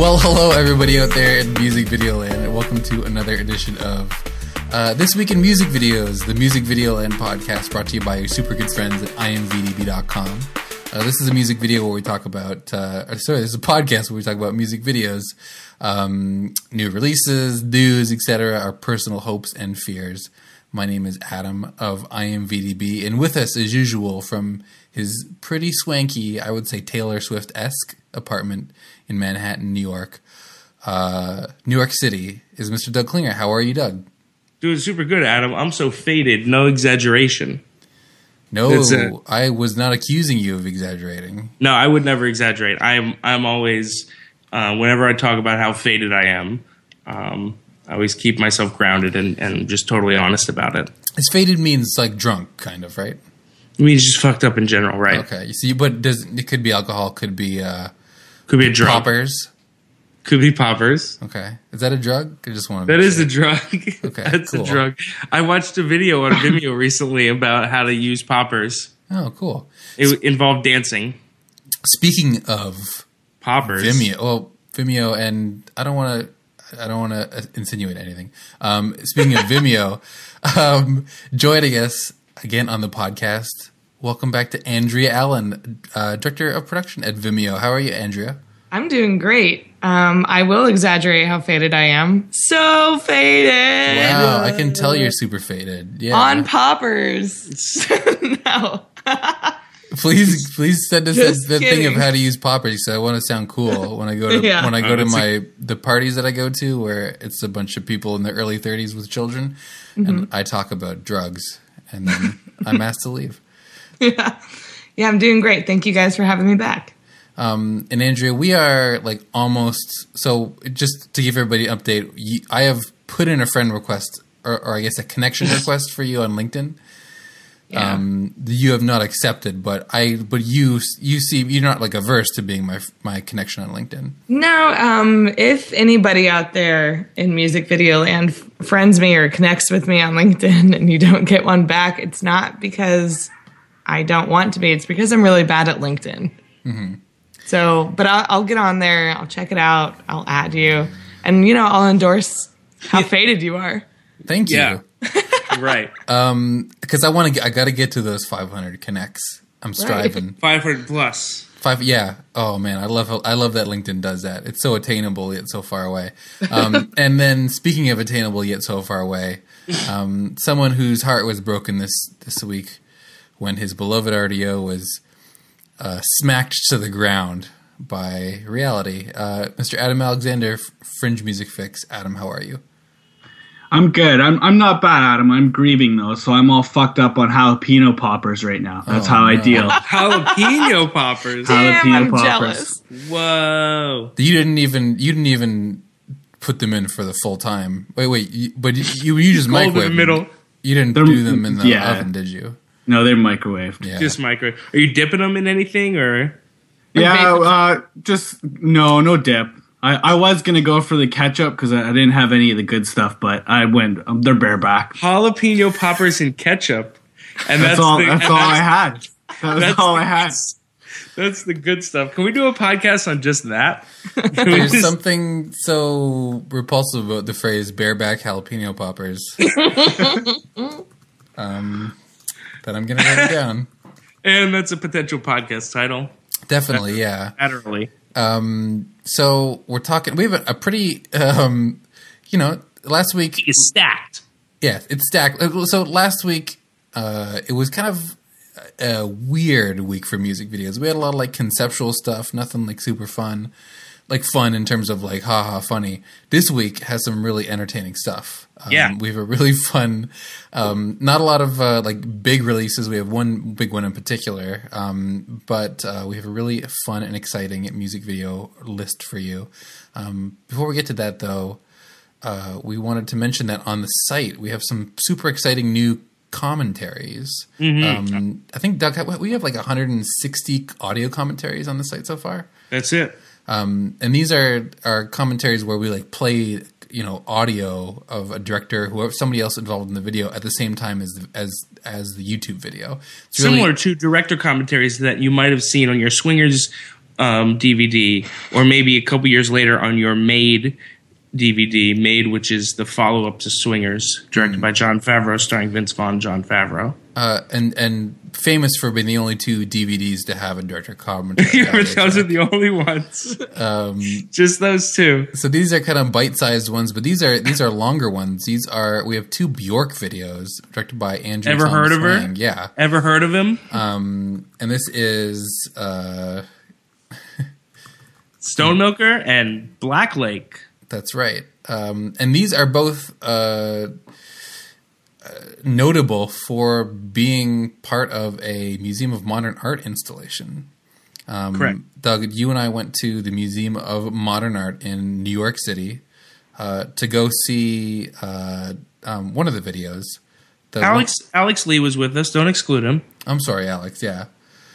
Well, hello everybody out there in Music Video Land, and welcome to another edition of This Week in Music Videos, the Music Video Land podcast brought to you by your super good friends at imvdb.com. This is a music video where we talk about, this is a podcast where we talk about music videos, new releases, news, etc., our personal hopes and fears. My name is Adam of imvdb, and with us, as usual, from his pretty swanky, I would say Taylor Swift-esque apartment in Manhattan, New York City, is Mr. Doug Klinger. How are you, Doug? Doing super good, Adam. I'm so faded, no exaggeration. No, I was not accusing you of exaggerating. No, I would never exaggerate. I'm always, whenever I talk about how faded I am, I always keep myself grounded and just totally honest about it. As faded means like drunk, kind of, right? It means just fucked up in general, right? Okay. You see, but it could be alcohol, could be a drug. Poppers. Could be poppers. Okay. Is that a drug? I just want to. That is a drug. Okay. That's cool. a drug. I watched a video on Vimeo recently about how to use poppers. Oh, cool. It involved dancing. Speaking of poppers, Vimeo, and I don't want to insinuate anything. Speaking of Vimeo, joining us again on the podcast. Welcome back to Andrea Allen, Director of Production at Vimeo. How are you, Andrea? I'm doing great. I will exaggerate how faded I am. So faded. Wow, I can tell you're super faded. Yeah. On poppers. No. Please send us the thing of how to use poppers. So I want to sound cool when I go to the parties that I go to where it's a bunch of people in their early 30s with children, and I talk about drugs, and then I'm asked to leave. Yeah, I'm doing great. Thank you guys for having me back. And Andrea, we are like almost, so just to give everybody an update, I have put in a friend request, or I guess a connection request for you on LinkedIn. Yeah. You have not accepted, but you seem, you're not like averse to being my connection on LinkedIn. No, if anybody out there in music video land friends me or connects with me on LinkedIn and you don't get one back, it's not because I don't want to be, it's because I'm really bad at LinkedIn. Mm-hmm. So, but I'll get on there. I'll check it out. I'll add you, and I'll endorse how faded you are. Thank you. Yeah. Right. Because I got to get to those 500 connects. I'm striving. Right. 500 plus. Yeah. Oh man, I love that LinkedIn does that. It's so attainable yet so far away. And then speaking of attainable yet so far away, someone whose heart was broken this week when his beloved RDO was smacked to the ground by reality. Mr. Adam Alexander, Fringe Music Fix. Adam, how are you? I'm good. I'm not bad, Adam. I'm grieving though, so I'm all fucked up on jalapeno poppers right now. That's how I deal. Jalapeno poppers. Damn, I'm jealous. Whoa. You didn't even put them in for the full time. Wait, but you just microwaved in the middle. You didn't do them in the oven, did you? No, they're microwaved. Yeah. Just microwave. Are you dipping them in anything or? Yeah, just no dip. I was gonna go for the ketchup because I didn't have any of the good stuff, but I went. They're bareback. Jalapeno poppers and ketchup, and that's all I had. That's all I had. That's the good stuff. Can we do a podcast on just that? There's something so repulsive about the phrase bareback jalapeno poppers. That I'm going to write it down. And that's a potential podcast title. Definitely, yeah. Laterally. So we're talking, we have a pretty, last week. It's stacked. Yeah, it's stacked. So last week, it was kind of a weird week for music videos. We had a lot of like conceptual stuff, nothing like super fun. Like fun in terms of like haha funny. This week has some really entertaining stuff. Yeah, we have a really fun. Not a lot of like big releases. We have one big one in particular, but we have a really fun and exciting music video list for you. Before we get to that, though, we wanted to mention that on the site we have some super exciting new commentaries. Mm-hmm. I think Doug, we have like 160 audio commentaries on the site so far. That's it. And these are commentaries where we like play, audio of a director, whoever, somebody else involved in the video at the same time as the YouTube video. It's similar to director commentaries that you might have seen on your Swingers DVD, or maybe a couple years later on your Made DVD, Made, which is the follow-up to Swingers, directed by Jon Favreau, starring Vince Vaughn and Jon Favreau. And famous for being the only 2 DVDs to have a director commentary. Those are the only ones. Just those 2. So these are kind of bite-sized ones, but these are longer ones. We have 2 Bjork videos directed by Andrew. Ever Thomas heard of her? Lang. Yeah. Ever heard of him? And this is Stonemilker and Black Lake. That's right. And these are both notable for being part of a Museum of Modern Art installation. Correct. Doug, you and I went to the Museum of Modern Art in New York City to go see one of the videos. Alex Lee was with us. Don't exclude him. I'm sorry, Alex. Yeah.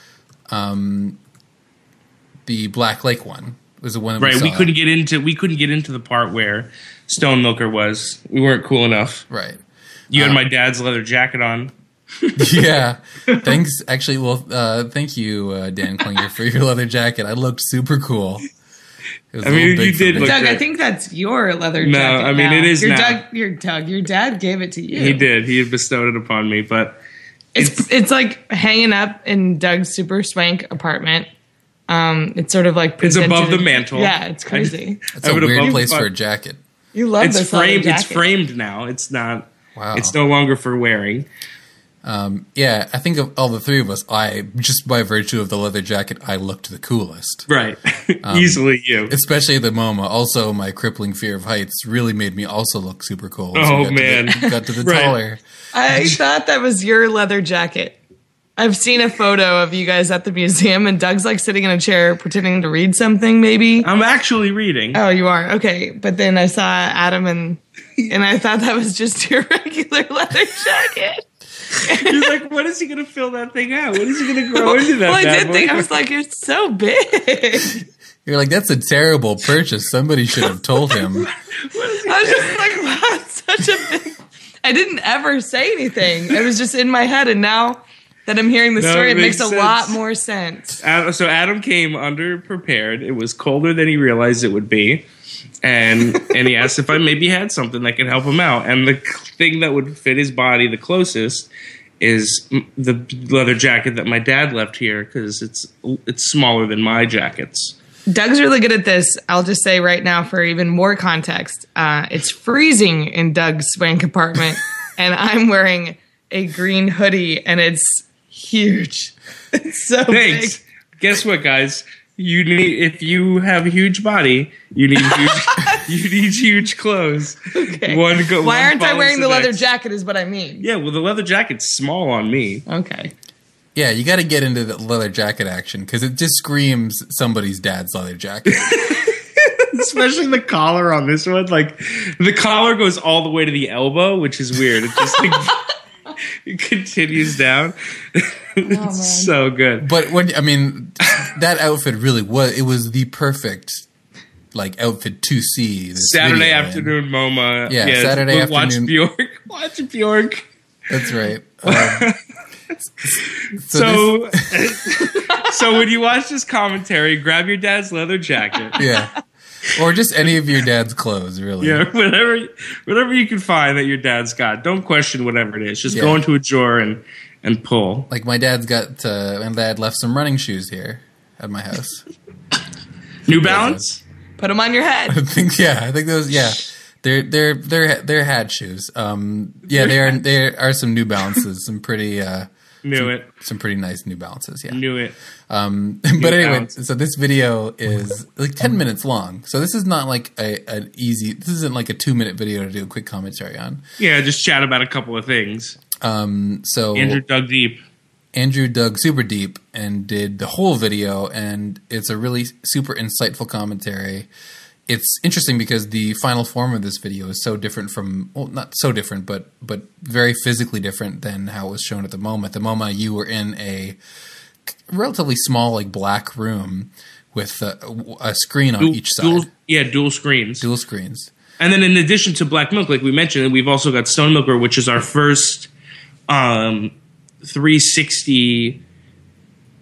The Black Lake one was the one that we saw. We couldn't get into the part where Stonemilker was. We weren't cool enough. Right. You had my dad's leather jacket on. Yeah. Thanks. Actually, thank you, Dan Klinger, for your leather jacket. I looked super cool. It was you did look Doug, good. I think that's your leather jacket. No, I mean, now. it is your now. Doug, your dad gave it to you. He did. He had bestowed it upon me, but It's like hanging up in Doug's super swank apartment. It's sort of like it's above the mantle. Yeah, it's crazy. It's a weird place for a jacket. You love it's this leather framed. jacket. It's framed now. It's not. Wow. It's no longer for wearing. Yeah, I think of all the 3 of us, just by virtue of the leather jacket, I looked the coolest. Right. Easily you. Especially at the MoMA. Also, my crippling fear of heights really made me also look super cool. Oh, man. Got to the Right. taller. I thought that was your leather jacket. I've seen a photo of you guys at the museum, and Doug's like sitting in a chair pretending to read something, maybe. I'm actually reading. Oh, you are? Okay. But then I saw Adam, and I thought that was just your regular leather jacket. He's like, when is he going to fill that thing out? When is he going to grow into that? Well, I bad did boy? think, I was like, it's so big. You're like, that's a terrible purchase. Somebody should have told him. I was just like, wow, it's such a big. I didn't ever say anything. It was just in my head, and now that I'm hearing the story, it makes a lot more sense. So Adam came underprepared. It was colder than he realized it would be. And he asked if I maybe had something that could help him out. And the thing that would fit his body the closest is the leather jacket that my dad left here, because it's smaller than my jackets. Doug's really good at this. I'll just say right now, for even more context, it's freezing in Doug's swank apartment, and I'm wearing a green hoodie, and it's huge. It's so Thanks. big. Guess what, guys? If you have a huge body, you need huge clothes. Okay. Why aren't I wearing the leather jacket is what I mean. Yeah, well, the leather jacket's small on me. Okay. Yeah, you got to get into the leather jacket action because it just screams somebody's dad's leather jacket. Especially the collar on this one. Like, the collar goes all the way to the elbow, which is weird. It just it continues down. It's so good. But that outfit really was the perfect outfit to see this Saturday video afternoon in. MoMA. Yeah, Saturday afternoon. Watch Bjork. That's right. So when you watch this commentary, grab your dad's leather jacket. Yeah. Or just any of your dad's clothes, really. Yeah, whatever you can find that your dad's got. Don't question whatever it is. Just go into a drawer and pull. Like my dad left some running shoes here at my house. New Balance? Put them on your head. I think those. Yeah, they're hat shoes. There are some New Balances, some pretty. Some pretty nice New Balances. Yeah, knew it. But anyway, so this video is like 10 minutes long. So this is not like an easy. This isn't like a 2-minute video to do a quick commentary on. Yeah, just chat about a couple of things. So Andrew dug super deep and did the whole video, and it's a really super insightful commentary. It's interesting because the final form of this video is so different from, well, not so different, but very physically different than how it was shown at the MoMA. At the MoMA, you were in a relatively small, black room with a screen on each side. Dual screens. Dual screens. And then in addition to Black Milk, like we mentioned, we've also got Stonemilker, which is our first 360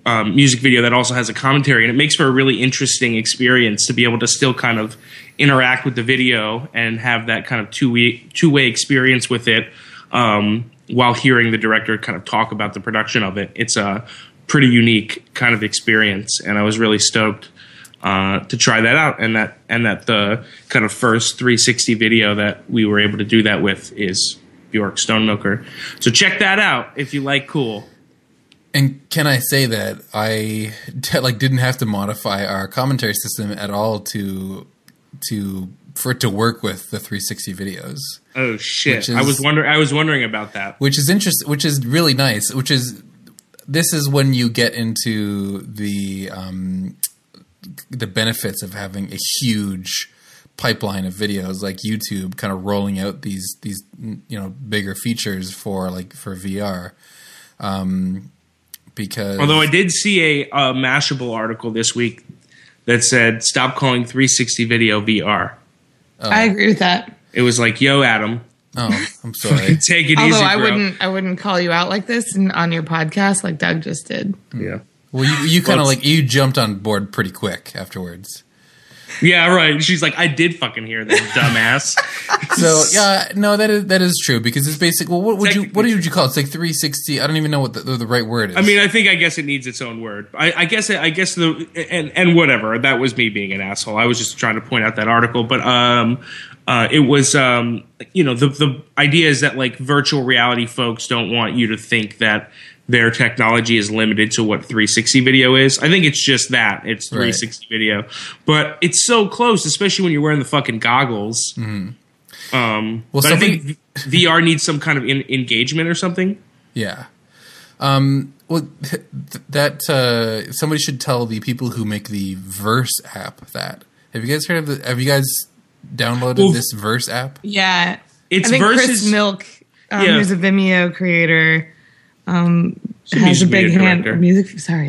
music video that also has a commentary, and it makes for a really interesting experience to be able to still kind of interact with the video and have that kind of two-way experience with it while hearing the director kind of talk about the production of it. It's a pretty unique kind of experience, and I was really stoked to try that out, and that the kind of first 360 video that we were able to do that with is Bjork Stonemilker. So check that out if you like Cool. And can I say that I didn't have to modify our commentary system at all for it to work with the 360 videos. Oh shit! I was wondering about that. Which is interesting. Which is really nice. This is when you get into the benefits of having a huge pipeline of videos like YouTube, kind of rolling out these bigger features for VR. Because although I did see a Mashable article this week that said stop calling 360 video VR. Oh. I agree with that. It was like, yo, Adam. Oh, I'm sorry. Take it Although easy, bro. I wouldn't call you out like this on your podcast like Doug just did. Yeah. Well, you kind of you jumped on board pretty quick afterwards. Yeah, right. She's like, I did fucking hear that, dumbass. So yeah, no, that is true because it's basic. Well, what would you call it? It's like 360. I don't even know what the right word is. I mean, I guess it needs its own word. I guess whatever. That was me being an asshole. I was just trying to point out that article, but it was the idea is that like virtual reality folks don't want you to think that their technology is limited to what 360 video is. I think it's just that. It's 360 video. But it's so close, especially when you're wearing the fucking goggles. Mm-hmm. But I think VR needs some kind of engagement or something. Yeah. Well, somebody should tell the people who make the Verse app that. Have you guys heard of have you guys downloaded this Verse app? Yeah. I think Chris Milk, who's a Vimeo creator, has a big hand. Music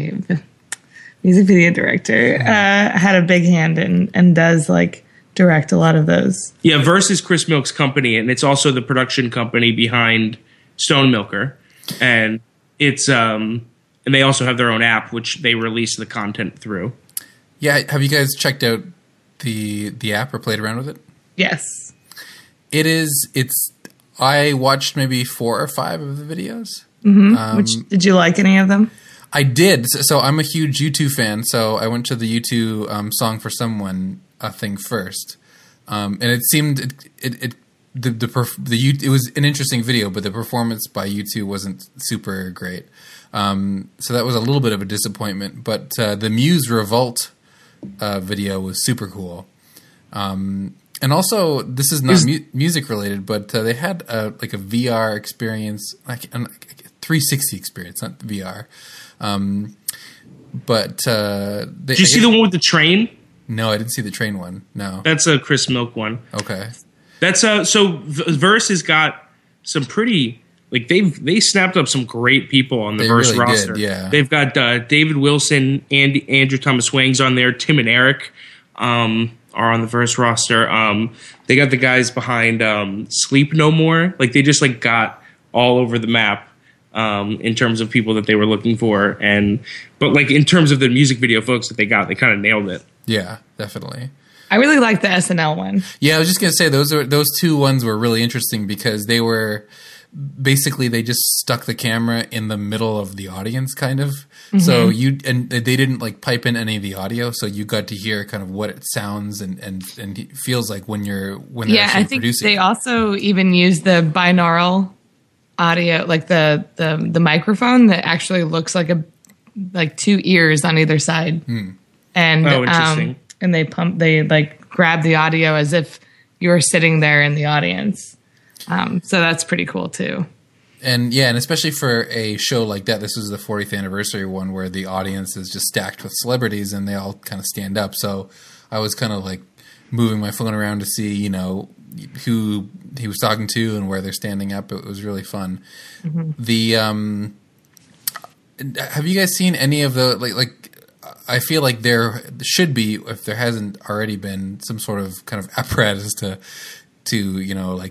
video director had a big hand and does direct a lot of those. Yeah, Verse is Chris Milk's company, and it's also the production company behind Stonemilker, and it's and they also have their own app which they release the content through. Yeah, have you guys checked out the app or played around with it? Yes, it's. I watched maybe 4 or 5 of the videos. Mm-hmm. Did you like any of them? I did. So I'm a huge U2 fan. So I went to the U2 Song for Someone thing first, and it seemed it was an interesting video, but the performance by U2 wasn't super great. So that was a little bit of a disappointment. But the Muse Revolt video was super cool. And also, this is not music related, but they had a VR experience, like a 360 experience, not VR. But did you see the one with the train? No, I didn't see the train one. No, that's a Chris Milk one. Okay, that's so Verse has got some pretty they snapped up some great people on the Verse really roster. Did, yeah, they've got David Wilson, Andrew Thomas Wang's on there, Tim and Eric. Are on the Verse roster. They got the guys behind Sleep No More. They just got all over the map in terms of people that they were looking for. But in terms of the music video folks that they got, they kind of nailed it. Yeah, definitely. I really like the SNL one. Yeah, I was just gonna say those 2 ones were really interesting because they were basically they just stuck the camera in the middle of the audience, kind of. Mm-hmm. So they didn't pipe in any of the audio, so you got to hear kind of what it sounds and it feels like when they're I think producing. They also even use the binaural audio, the microphone that actually looks like 2 ears on either side. And interesting. And they grab the audio as if you were sitting there in the audience. So that's pretty cool too. And especially for a show like that, this was the 40th anniversary one where the audience is just stacked with celebrities and they all kind of stand up. So I was kind of moving my phone around to see, who he was talking to and where they're standing up. It was really fun. Mm-hmm. Have you guys seen any of the I feel like there should be, if there hasn't already been, some sort of kind of apparatus to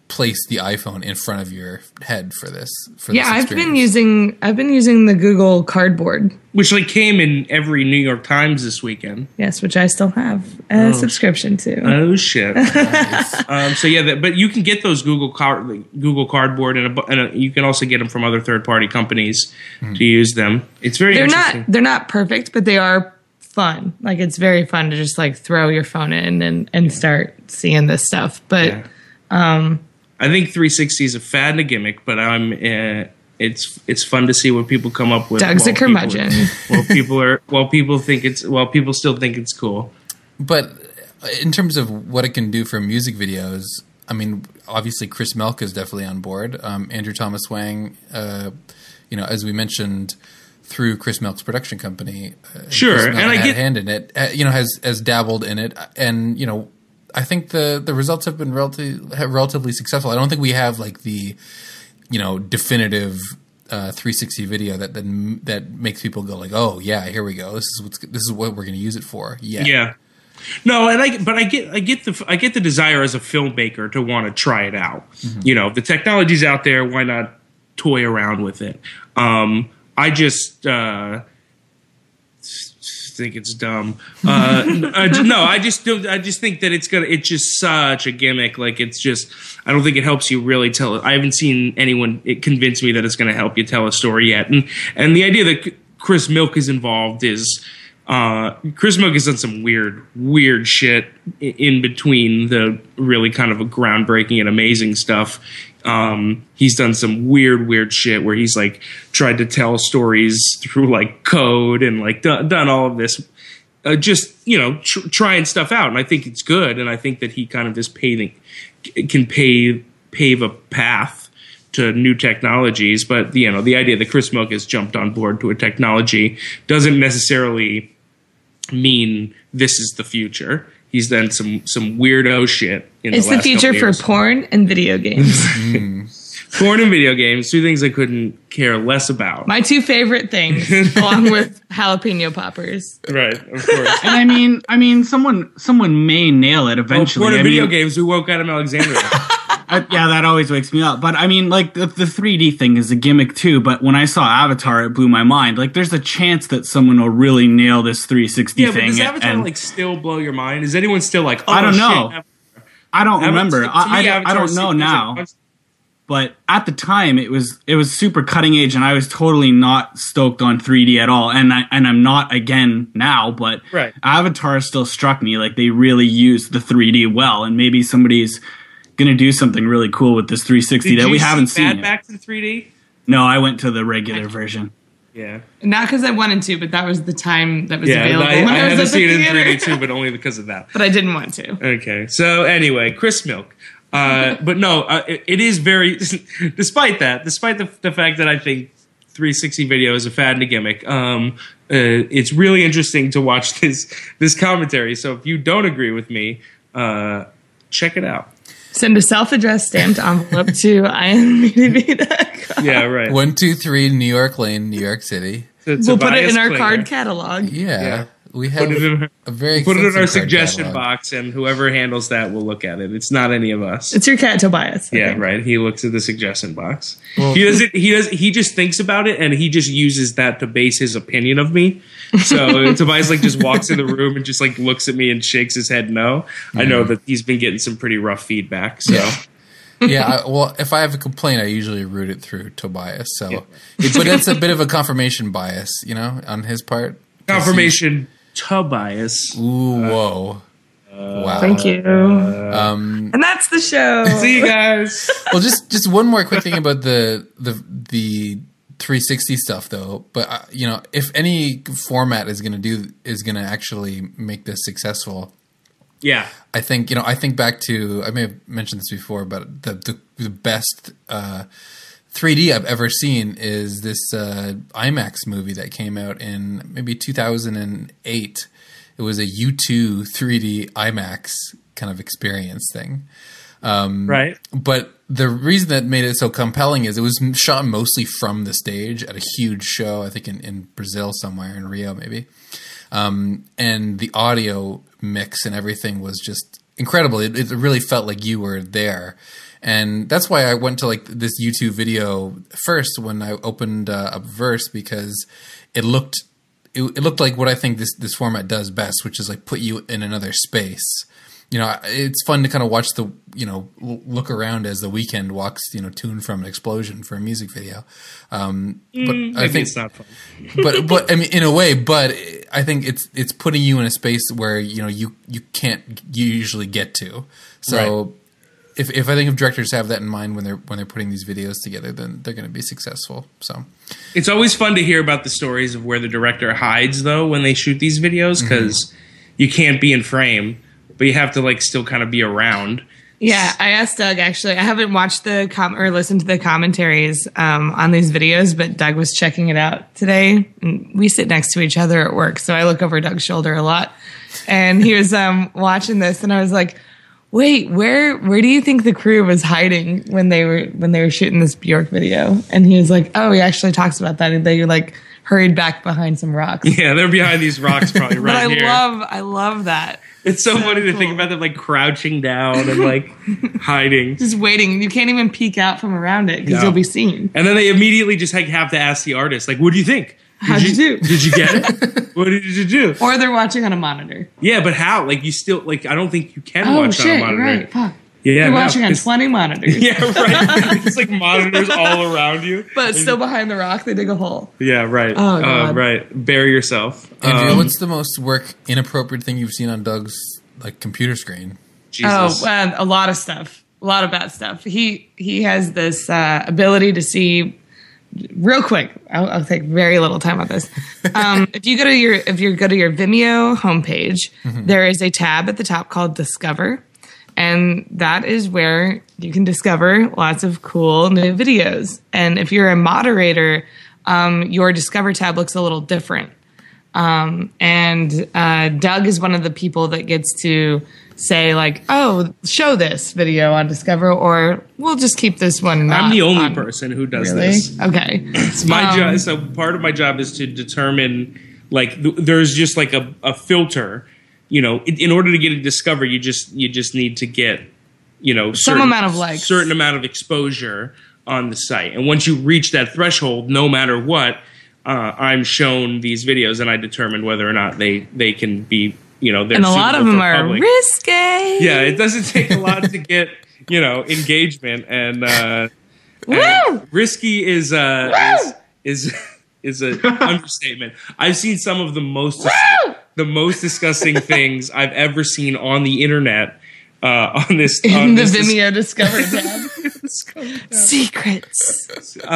place the iPhone in front of your head for this. Yeah, I've been using the Google Cardboard, which like came in every New York Times this weekend. Yes, which I still have a subscription to. Oh shit! So yeah, but you can get those Google Cardboard, and you can also get them from other third-party companies to use them. It's very interesting. They're not perfect, but they are fun. Like, it's very fun to just like throw your phone in and start seeing this stuff. But I think 360 is a fad and a gimmick, but it's fun to see what people come up with. Doug's a curmudgeon. While people still think it's cool. But in terms of what it can do for music videos, I mean, obviously Chris Melk is definitely on board. Andrew Thomas Wang, as we mentioned, through Chris Melk's production company, sure, and I get a hand in it. Has dabbled in it, and I think the results have been relatively successful. I don't think we have like the definitive 360 video that makes people go like, oh yeah, here we go. This is what we're going to use it for. Yeah. No, and I get the desire as a filmmaker to want to try it out. Mm-hmm. The technology's out there. Why not toy around with it? I just think it's dumb. I just think that it's just such a gimmick. Like, it's just, I don't think it helps you really tell it. I haven't seen anyone convince me that it's going to help you tell a story yet. And the idea that Chris Melk is involved is, Chris Melk has done some weird shit in between the really kind of a groundbreaking and amazing stuff. He's done some weird shit where he's like tried to tell stories through like code and like done all of this, trying stuff out. And I think it's good. And I think that he kind of is can pave a path to new technologies. But the idea that Chris Melk has jumped on board to a technology doesn't necessarily mean this is the future. He's done some weirdo shit in the last couple future for years. Porn and video games. Porn and video games, two things I couldn't care less about. My two favorite things, along with jalapeno poppers. Right, of course. And I mean, someone may nail it eventually. Porn and video games, we woke Adam Alexandria. Yeah, that always wakes me up. But I mean, like, the 3D thing is a gimmick too. But when I saw Avatar, it blew my mind. Like, there's a chance that someone will really nail this 360 thing. Yeah, but does Avatar still blow your mind? Is anyone still like, oh, I don't know. Shit, I don't remember. I don't know now. Like, but at the time, it was super cutting edge, and I was totally not stoked on 3D at all. And I'm not again now. But right. Avatar still struck me like they really used the 3D well, and maybe somebody's going to do something really cool with this 360 that we haven't seen. Bad Back to 3D? No, I went to the regular version. Yeah. Not because I wanted to, but that was the time that was available. I had to see it in theater. 3D too, but only because of that. But I didn't want to. Okay. So anyway, Chris Melk. But no, it is very, despite the fact that I think 360 video is a fad and a gimmick, it's really interesting to watch this commentary. So if you don't agree with me, check it out. Send a self-addressed stamped envelope to IMDb.com. Yeah, right. 123 New York Lane, New York City. We'll put it in our card catalog. Yeah. We have a very put it in our card suggestion catalog. box, and whoever handles that will look at it. It's not any of us. It's your cat Tobias. Yeah, right. He looks at the suggestion box. Well, he just thinks about it, and he just uses that to base his opinion of me. So Tobias just walks in the room and just looks at me and shakes his head no. Mm-hmm. I know that he's been getting some pretty rough feedback. So yeah. Well, if I have a complaint, I usually route it through Tobias. So, but it's a bit of a confirmation bias, on his part. Confirmation Tobias. Ooh, whoa. Wow. Thank you. And that's the show. See you guys. Well, just one more quick thing about the 360 stuff, though. But if any format is going to actually make this successful, yeah, I think I think back to, I may have mentioned this before, but the best 3D I've ever seen is this IMAX movie that came out in maybe 2008. It was a U2 3D IMAX kind of experience thing. Right. But the reason that made it so compelling is it was shot mostly from the stage at a huge show, I think in Brazil somewhere, in Rio maybe. And the audio mix and everything was just incredible. It really felt like you were there. And that's why I went to like this YouTube video first when I opened up Verse, because it looked like what I think this format does best, which is like put you in another space. You know, it's fun to kind of watch look around as The Weeknd walks, to and from an explosion for a music video. But I think it's not fun. but I mean, in a way, but I think it's putting you in a space where, you can't usually get to. So Right. If I think if directors have that in mind when they're putting these videos together, then they're going to be successful. So It's always fun to hear about the stories of where the director hides, though, when they shoot these videos, because you can't be in frame, but you have to like still kind of be around. Yeah, I asked Doug, actually. I haven't watched or listened to the commentaries on these videos, but Doug was checking it out today. And we sit next to each other at work, so I look over Doug's shoulder a lot. And he was watching this, and I was like, wait, where do you think the crew was hiding when they were shooting this Bjork video? And he was like, oh, he actually talks about that. And they like hurried back behind some rocks. Yeah, they're behind these rocks probably right But here. I love that. It's so funny to think cool. about them like crouching down and like hiding. Just waiting. You can't even peek out from around it because No. you'll be seen. And then they immediately just like have to ask the artist, like, what do you think? How'd you do? Did you get it? What did you do? Or they're watching on a monitor. Yeah, but how? Like, you still, like, I don't think you can Oh, watch shit, on a you're monitor. right. Fuck. Yeah, You're no, watching on 'cause- 20 monitors. Yeah, right. It's like monitors all around you. But still behind the rock, they dig a hole. Yeah, right. Oh, God. Right. Bury yourself. Andrea, what's the most inappropriate thing you've seen on Doug's like computer screen? Jesus. Oh, a lot of stuff. A lot of bad stuff. He has this ability to see real quick. I'll take very little time on this. If you go to your Vimeo homepage, there is a tab at the top called Discover, and that is where you can discover lots of cool new videos. And if you're a moderator, your Discover tab looks a little different. And Doug is one of the people that gets to say like, oh, show this video on Discover, or we'll just keep this one. I'm the only on. person who does Really? this. Okay. It's my job. So part of my job is to determine, like, there's just like a filter. In order to get a Discover, you just need to get, Some amount of likes. certain amount of exposure on the site, and once you reach that threshold, no matter what, I'm shown these videos, and I determine whether or not they can be, they're And a lot of suitable them for are public. risque. Yeah, it doesn't take a lot to get, engagement, and Woo! risky is an understatement. I've seen some of the most disgusting things I've ever seen on the internet. On this In the Vimeo Discover tab. Secrets.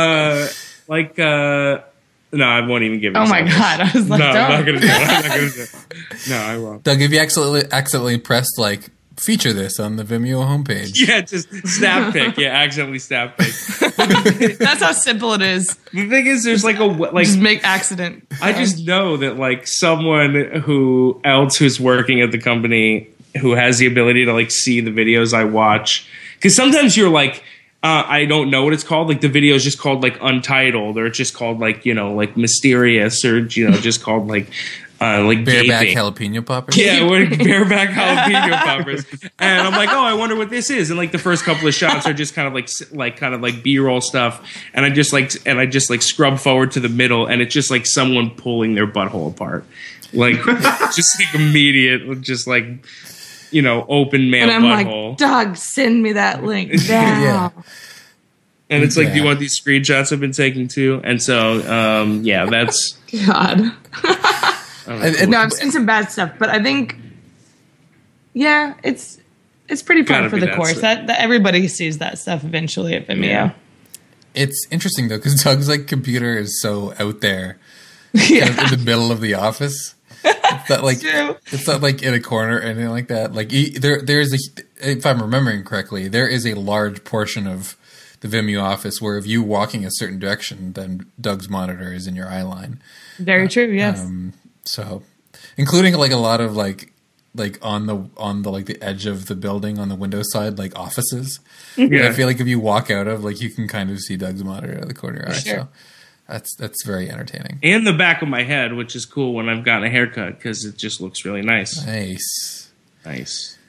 No, I won't even give it. Oh my God. I was like, No, I'm not don't. gonna do it. I'm not gonna do it. No, I won't. Doug, if you accidentally pressed like feature this on the Vimeo homepage, Yeah, just snap pick. Yeah, accidentally snap pick. That's how simple it is. The thing is, there's like Just make accident. I just know that like someone who's working at the company who has the ability to like see the videos I watch, because sometimes you're like, I don't know what it's called. Like the video is just called like Untitled, or it's just called like like Mysterious, or just called like bareback gaping. jalapeno poppers. Yeah, we're bareback jalapeno poppers, and I'm like, oh, I wonder what this is. And like the first couple of shots are just kind of like B-roll stuff, and I just like scrub forward to the middle, and it's just like someone pulling their butthole apart, like just like immediate, just like open male And I'm butthole. like, Doug, send me that link now. Yeah. And it's like, do you Yeah. want these screenshots I've been taking too? And so, yeah, that's. God. And- No, I've seen some bad stuff, but I think, yeah, it's pretty fun Gotta for be the that course. stuff. That everybody sees that stuff eventually at Vimeo. Yeah. It's interesting though, because Doug's like computer is so out there, Yeah. kind of in the middle of the office. It's not like True. it's not like in a corner or anything like that. Like there's if I'm remembering correctly, there is a large portion of the Vimeo office where if you walking a certain direction, then Doug's monitor is in your eye line. Very true. Yes. So, including like a lot of like on the like the edge of the building on the window side, like offices. Yeah. I feel like if you walk out of, like, you can kind of see Doug's monitor out of the corner of your eye. Sure. So that's very entertaining. And the back of my head, which is cool when I've gotten a haircut because it just looks really nice. Nice. Nice.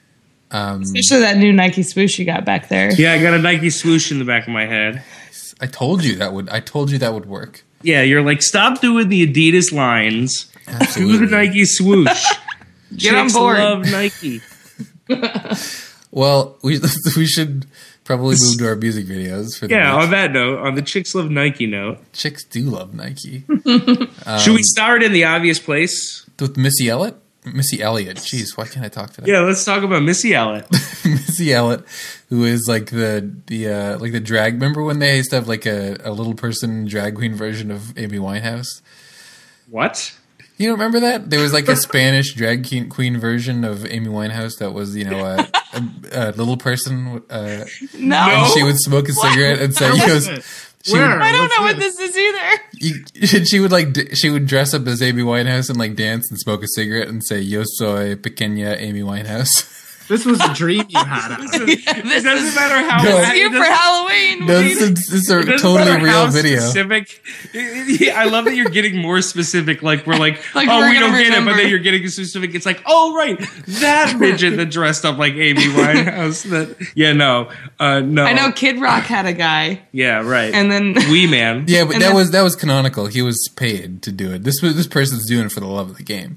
Especially that new Nike swoosh you got back there. Yeah, I got a Nike swoosh in the back of my head. I told you that would work. Yeah, you're like, stop doing the Adidas lines. Absolutely. Do the Nike swoosh. Get on Chicks board. love Nike. Well, we should probably move to our music videos for the Yeah, week. on that note, on the Chicks Love Nike note, Chicks do love Nike. should we start in the obvious place? With Missy Elliott? Missy Elliott. Jeez, why can't I talk today? Yeah, let's talk about Missy Elliott. Missy Elliott, who is like the drag. Remember when they used to have like a little person drag queen version of Amy Winehouse? What? You don't remember that? There was like a Spanish drag queen version of Amy Winehouse that was, a little person. No. And she would smoke a cigarette and say, Where? I don't What's know what this? this is either. she would dress up as Amy Winehouse and like dance and smoke a cigarette and say, "Yo soy pequeña Amy Winehouse." This was a dream you had. This It doesn't is matter how. No. here for Halloween. No, We- this is a It doesn't totally matter real how video. Specific. I love that you're getting more specific. Like we're like, Like, oh, we're we gonna don't get it, but remember. then you're getting specific. It's like, oh, right, that midget that dressed up like Amy Winehouse. No. I know Kid Rock had a guy, Yeah, right. and then Wee Man. Yeah, but And that then- was canonical. He was paid to do it. This person's doing it for the love of the game.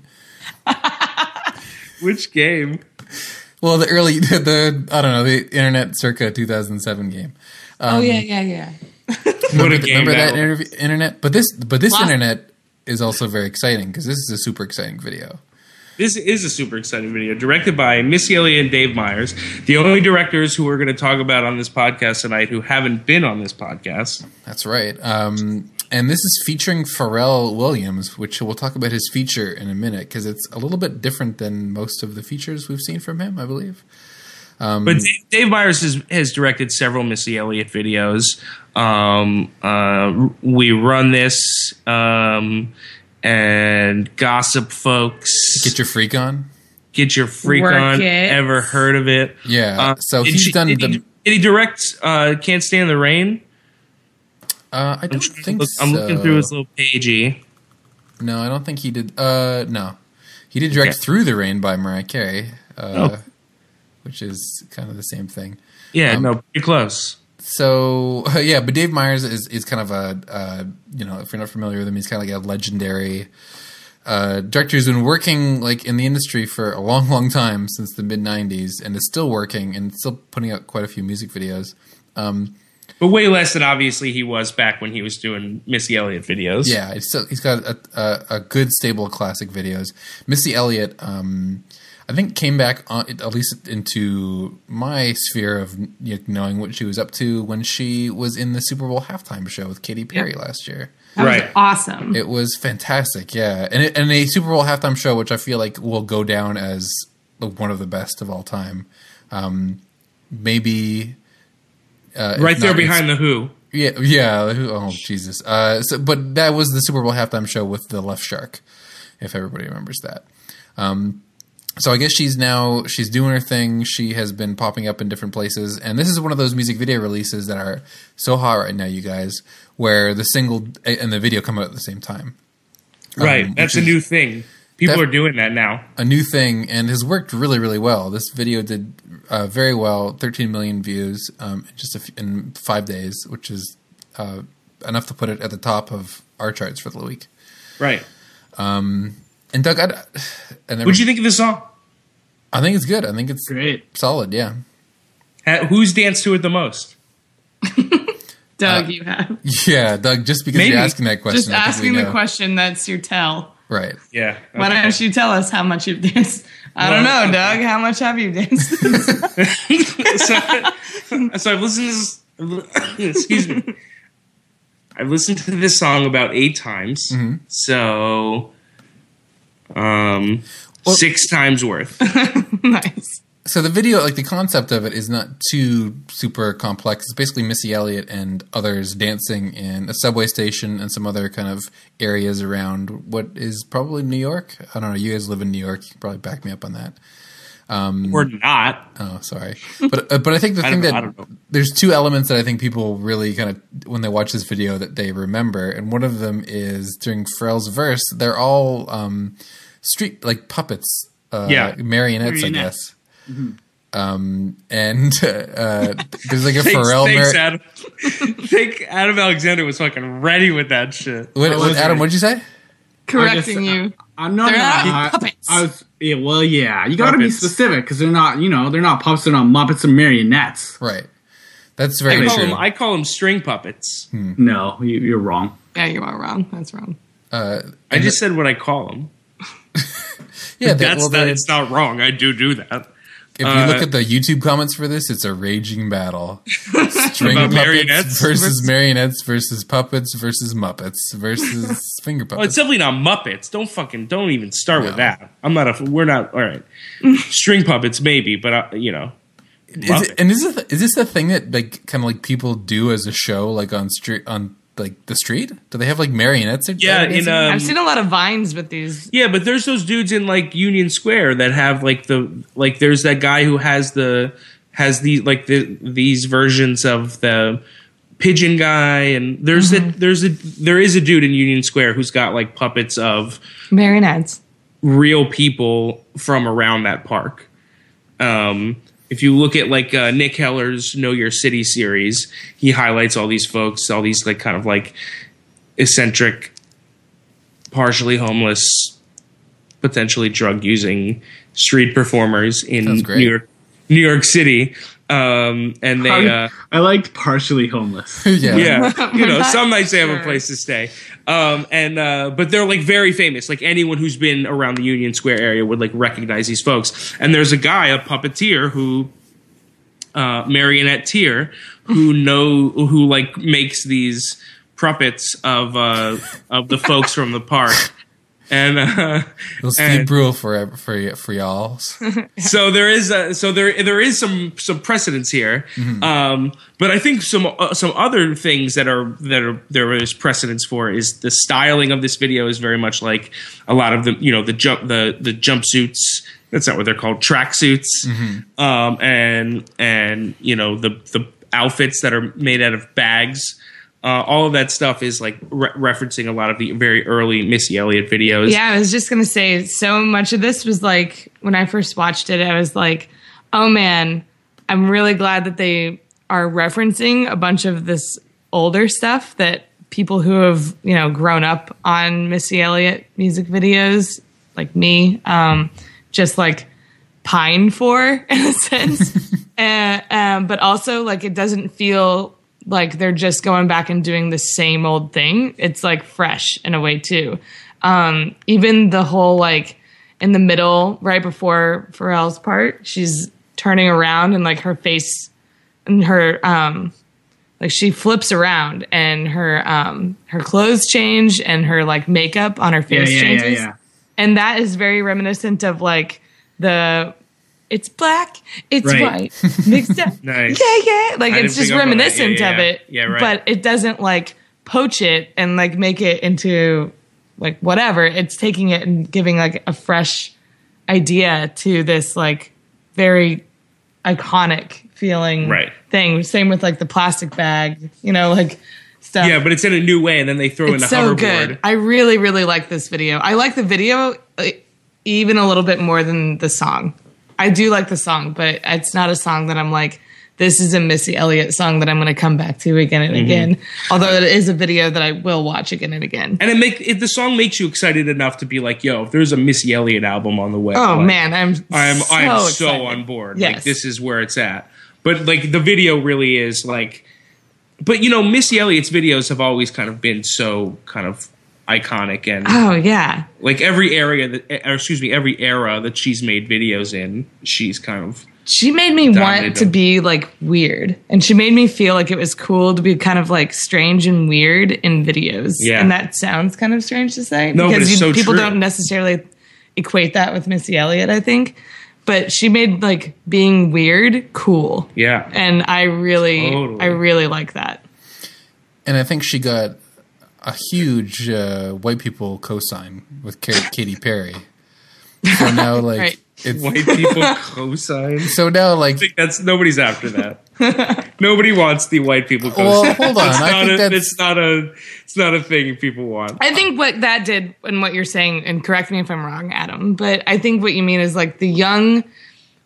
Which game? Well, the internet circa 2007 game. oh yeah. What a game Remember that that was. internet? But this Lost- internet is also very exciting because this is a super exciting video. This is a super exciting video, directed by Missy Elliott and Dave Meyers, the only directors who we're going to talk about on this podcast tonight who haven't been on this podcast. That's right. And this is featuring Pharrell Williams, which we'll talk about his feature in a minute because it's a little bit different than most of the features we've seen from him, I believe. But Dave Meyers has directed several Missy Elliott videos. We Run This and Gossip Folks. Get your freak on. Get Your Freak Work On. It. Ever heard of it? Yeah. So Did he's done did the. Did he direct Can't Stand the Rain? I don't think so. I'm looking through his little pagey. No, I don't think he did. No, he did direct Okay. "Through the Rain" by Mariah Carey, Oh. which is kind of the same thing. Yeah, no, pretty close. So yeah, but Dave Meyers is kind of a if you're not familiar with him, he's kind of like a legendary director who's been working like in the industry for a long, long time since the mid '90s, and is still working and still putting out quite a few music videos. But way less than obviously he was back when he was doing Missy Elliott videos. Yeah, he's got a good stable of classic videos. Missy Elliott, I think, came back on, at least into my sphere of knowing what she was up to when she was in the Super Bowl halftime show with Katy Perry last year. That Right. was awesome. It was fantastic, yeah, and a Super Bowl halftime show which I feel like will go down as one of the best of all time. Maybe Right there behind the Who. Yeah. Oh Jesus. But that was the Super Bowl halftime show with the Left Shark, if everybody remembers that. So I guess she's doing her thing. She has been popping up in different places, and this is one of those music video releases that are so hot right now, you guys, where the single and the video come out at the same time. Right. That's a which new is thing. People are doing that now. a new thing, and has worked really, really well. This video did very well, 13 million views in 5 days, which is enough to put it at the top of our charts for the week. Right. And Doug, What'd you think of the song? I think it's good. I think it's Great. solid. Yeah, Who's danced to it the most? Doug, you have. yeah, Doug. Just because Maybe. you're asking that question, Just I think asking we the know. question, that's your tell. Right. Yeah. Why don't you tell us how much you've danced? I don't know, Doug. How much have you danced? So I've listened to this. Excuse me. I've listened to this song about 8 times. Mm-hmm. So, 6 times worth. Nice. So the video, like the concept of it, is not too super complex. It's basically Missy Elliott and others dancing in a subway station and some other kind of areas around what is probably New York. I don't know. You guys live in New York. You can probably back me up on that. Or not. Oh, sorry. But I think the I thing don't that know. there's 2 elements that I think people really kind of, when they watch this video, that they remember. And one of them is during Pharrell's verse, they're all street, like puppets, Yeah. marionettes, I Marionettes. guess. And there's like a Pharrell. Thanks, Adam. Think Adam Alexander was fucking ready with that shit. Adam, what'd you say? Correcting you. I'm not. They're not puppets. Yeah, you got to be Puppets. specific because they're not. They're not puppets. They're not Muppets and marionettes. Right. That's very true. I call them string puppets. No, you're wrong. Yeah, you are wrong. That's wrong. I just said what I call them. Yeah, It's not wrong. I do that. If you look at the YouTube comments for this, it's a raging battle. String About puppets marionettes versus marionettes versus puppets versus Muppets versus finger Oh, puppets. it's definitely not Muppets. Don't even start with that. We're not, all right. String puppets, maybe, but, Is this the thing that like kind of like people do as a show, like on like the street? Do they have like marionettes? Yeah, I've seen a lot of vines with these. yeah, but there's those dudes in like Union Square that have there's that guy who has these versions of the pigeon guy, and there is a dude in Union Square who's got like puppets of Marionettes. real people from around that park. If you look at like Nick Heller's Know Your City series, he highlights all these folks, all these like kind of like eccentric, partially homeless, potentially drug using street performers in New York City. And they I liked partially homeless. yeah. Some nights they have a place to stay. But they're like very famous. Like anyone who's been around the Union Square area would like recognize these folks. And there's a guy, a puppeteer marionetteer who like makes these puppets of the folks from the park. And It'll Steve Brule for y'all. so there is some precedence here, but I think some other things there is precedence for is the styling of this video is very much like a lot of the the jumpsuits. That's not what they're called, tracksuits, and the outfits that are made out of bags. All of that stuff is like referencing a lot of the very early Missy Elliott videos. Yeah, I was just going to say, so much of this was like, when I first watched it, I was like, oh man, I'm really glad that they are referencing a bunch of this older stuff that people who have, grown up on Missy Elliott music videos, like me, just like pine for, in a sense. But also, like, it doesn't feel like they're just going back and doing the same old thing. It's like fresh in a way too. Even the whole like in the middle, right before Pharrell's part, she's turning around and like her face and her like she flips around and her clothes change and her like makeup on her face changes. Yeah. And that is very reminiscent of like it's black, it's white, mixed up. Nice. Yeah. Like, it's just reminiscent of it. Yeah, right. But it doesn't, like, poach it and, like, make it into, like, whatever. It's taking it and giving, like, a fresh idea to this, like, very iconic feeling thing. Same with, like, the plastic bag, like, stuff. Yeah, but it's in a new way, and then they throw in the so hoverboard. Good. I really, really like this video. I like the video even a little bit more than the song. I do like the song, but it's not a song that I'm like, this is a Missy Elliott song that I'm going to come back to again and again. Although it is a video that I will watch again and again. And the song makes you excited enough to be like, yo, if there's a Missy Elliott album on the way. Oh like, man, I'm so on board. Yes. Like, this is where it's at. But like the video really is like, but Missy Elliott's videos have always kind of been so kind of iconic and like every era that she's made videos in, she's kind of she made me want to be like weird, and she made me feel like it was cool to be kind of like strange and weird in videos. And that sounds kind of strange to say because people don't necessarily equate that with Missy Elliott, I think, but she made like being weird cool. And I really like that. And I think she got a huge white people cosign with Katy Perry. So now, like, it's white people cosign. So now, like, I think that's nobody's after that. Nobody wants the white people cosign. Well, hold on. It's not a thing people want. I think what that did, and what you're saying, and correct me if I'm wrong, Adam, but I think what you mean is like the young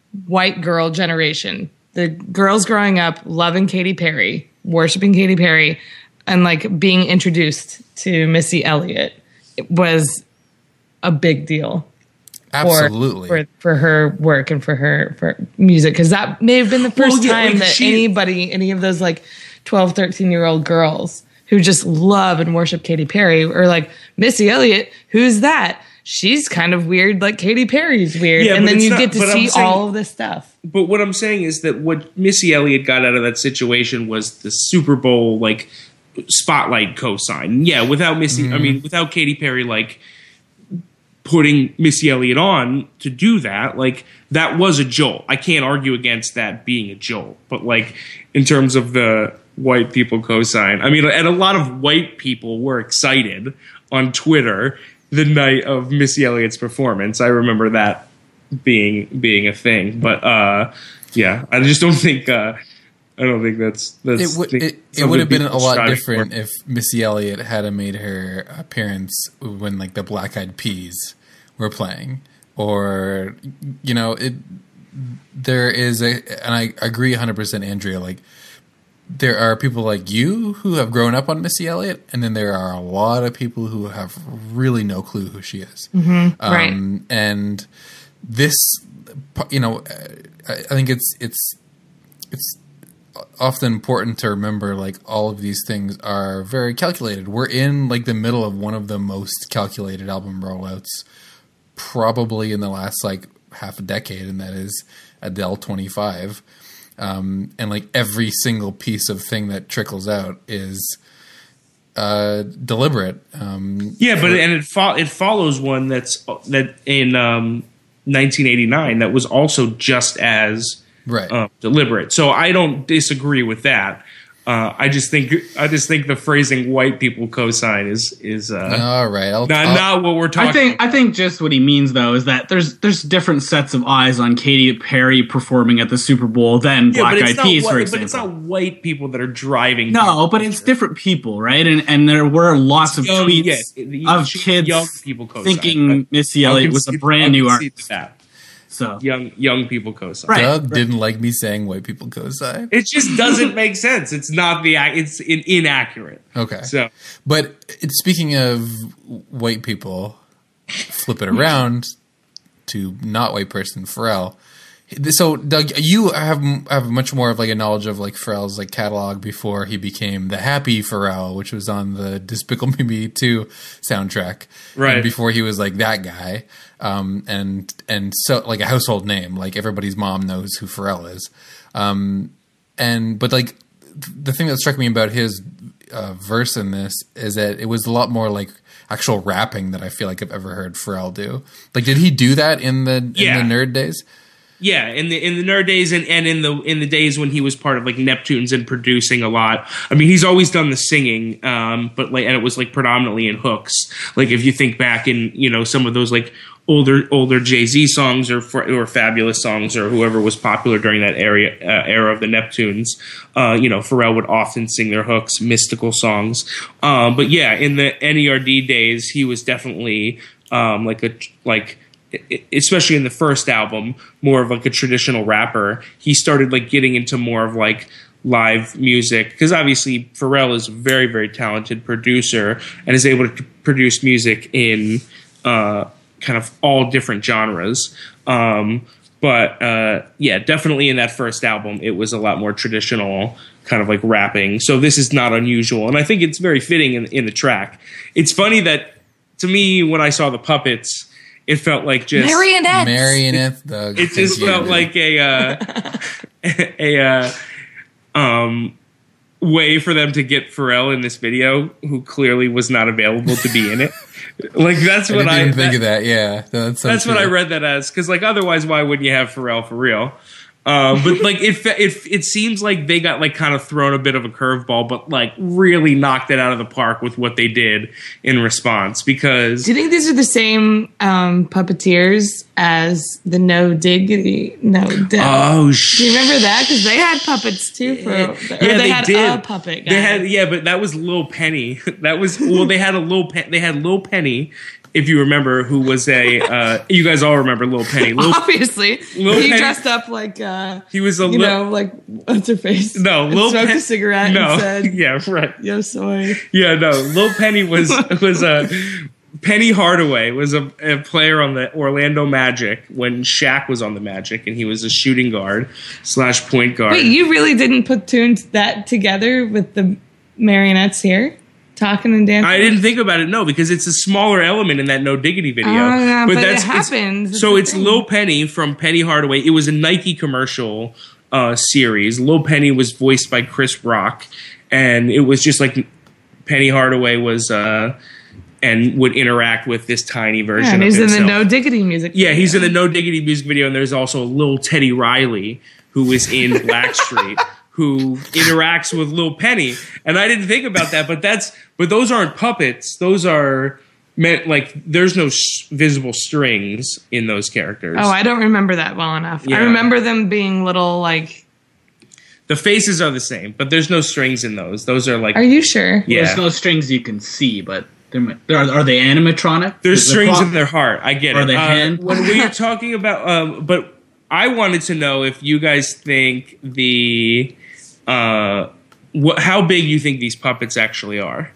white girl generation. The girls growing up loving Katy Perry, worshiping Katy Perry, and like being introduced to Missy Elliott was a big deal. Absolutely. For her work and for music, because that may have been the first time that any of those like 12, 13-year-old girls who just love and worship Katy Perry or like, Missy Elliott, who's that? She's kind of weird, like Katy Perry's weird. Yeah, and then you not, get to see all of this stuff. But what I'm saying is that what Missy Elliott got out of that situation was the Super Bowl like spotlight cosign. Yeah, without Missy, without Katy Perry like putting Missy Elliott on to do that, like that was a jolt. I can't argue against that being a jolt. But like in terms of the white people cosign, I mean, and a lot of white people were excited on Twitter the night of Missy Elliott's performance. I remember that being a thing. But yeah, I just don't think I don't think that's it would have been a lot different if Missy Elliott had made her appearance when like the Black Eyed Peas were playing, or you know, there is and I agree 100%, Andrea, like there are people like you who have grown up on Missy Elliott, and then there are a lot of people who have really no clue who she is. Right. And this, you know, I think it's often important to remember, like, all of these things are very calculated. We're in like the middle of one of the most calculated album rollouts probably in the last like half a decade, and that is Adele 25. And like every single piece of thing that trickles out is deliberate. It follows one that in 1989 that was also just as deliberate. So I don't disagree with that. I just think the phrasing "white people cosign" is all right. Not what we're talking. I think just what he means though is that there's different sets of eyes on Katy Perry performing at the Super Bowl than Black Eyed Peas, for example. But it's not white people that are driving. No, but it's different people, right? And there were lots of tweets of kids young people thinking Missy Elliott was a brand new artist. So young people cosign. Right, Doug didn't like me saying white people cosign. It just doesn't make sense. It's not it's inaccurate. Okay. So, but speaking of white people, flip it around to not white person, Pharrell. So Doug, you have much more of like a knowledge of like Pharrell's like catalog before he became the Happy Pharrell, which was on the Despicable Me 2 soundtrack, right? And before he was like that guy, and so like a household name, like everybody's mom knows who Pharrell is, but like the thing that struck me about his verse in this is that it was a lot more like actual rapping that I feel like I've ever heard Pharrell do. Like, did he do that in the Nerd days? Yeah, in the Nerd days and in the days when he was part of like Neptunes and producing a lot. I mean, he's always done the singing, but like, and it was like predominantly in hooks. Like if you think back in, you know, some of those like older Jay-Z songs or Fabulous songs or whoever was popular during that era of the Neptunes, you know, Pharrell would often sing their hooks, mystical songs. But yeah, in the NERD days, he was definitely especially in the first album, more of like a traditional rapper. He started like getting into more of like live music because obviously Pharrell is a very, very talented producer and is able to produce music in kind of all different genres. But definitely in that first album, it was a lot more traditional kind of like rapping. So this is not unusual. And I think it's very fitting in the track. It's funny that to me, when I saw the puppets, it felt like just marionettes. Doug. It just felt like a way for them to get Pharrell in this video, who clearly was not available to be in it. Like that's what I didn't think of that. Yeah, that's what I read that as, because like otherwise, why wouldn't you have Pharrell for real? But like it seems like they got like kind of thrown a bit of a curveball, but like really knocked it out of the park with what they did in response. Because do you think these are the same puppeteers as the No Diggity No Doubt? Oh do you remember that? Because they had puppets too. They had a puppet guy. But that was Lil Penny. That was they had Lil Penny if you remember, who was you guys all remember Lil Penny. Obviously, Lil he Penny- dressed up like he was a you know, like what's her face? No, and Lil smoked Pen- a cigarette no, and said, yeah, right. "Yo, soy." Yeah, no. Lil Penny was Penny Hardaway was a player on the Orlando Magic when Shaq was on the Magic, and he was a shooting guard / point guard. Wait, you really didn't put that together with the marionettes here, talking and dancing? I didn't think about it, no, because it's a smaller element in that No Diggity video. But it happens. So it's Lil Penny from Penny Hardaway. It was a Nike commercial series. Lil Penny was voiced by Chris Rock, and it was just like Penny Hardaway was and would interact with this tiny version and of he's himself. in the No Diggity music video. Yeah, he's in the No Diggity music video, and there's also Lil Teddy Riley, who is in Blackstreet, who interacts with Lil Penny. And I didn't think about that, but those aren't puppets. Those are meant like there's no visible strings in those characters. Oh, I don't remember that well enough. Yeah. I remember them being little, like. The faces are the same, but there's no strings in those. Those are like Are you sure? yeah. There's no strings you can see, but are they animatronic? There's Is the strings clock- in their heart. I get Or it. the hand? When we were talking about, but I wanted to know if you guys think how big you think these puppets actually are.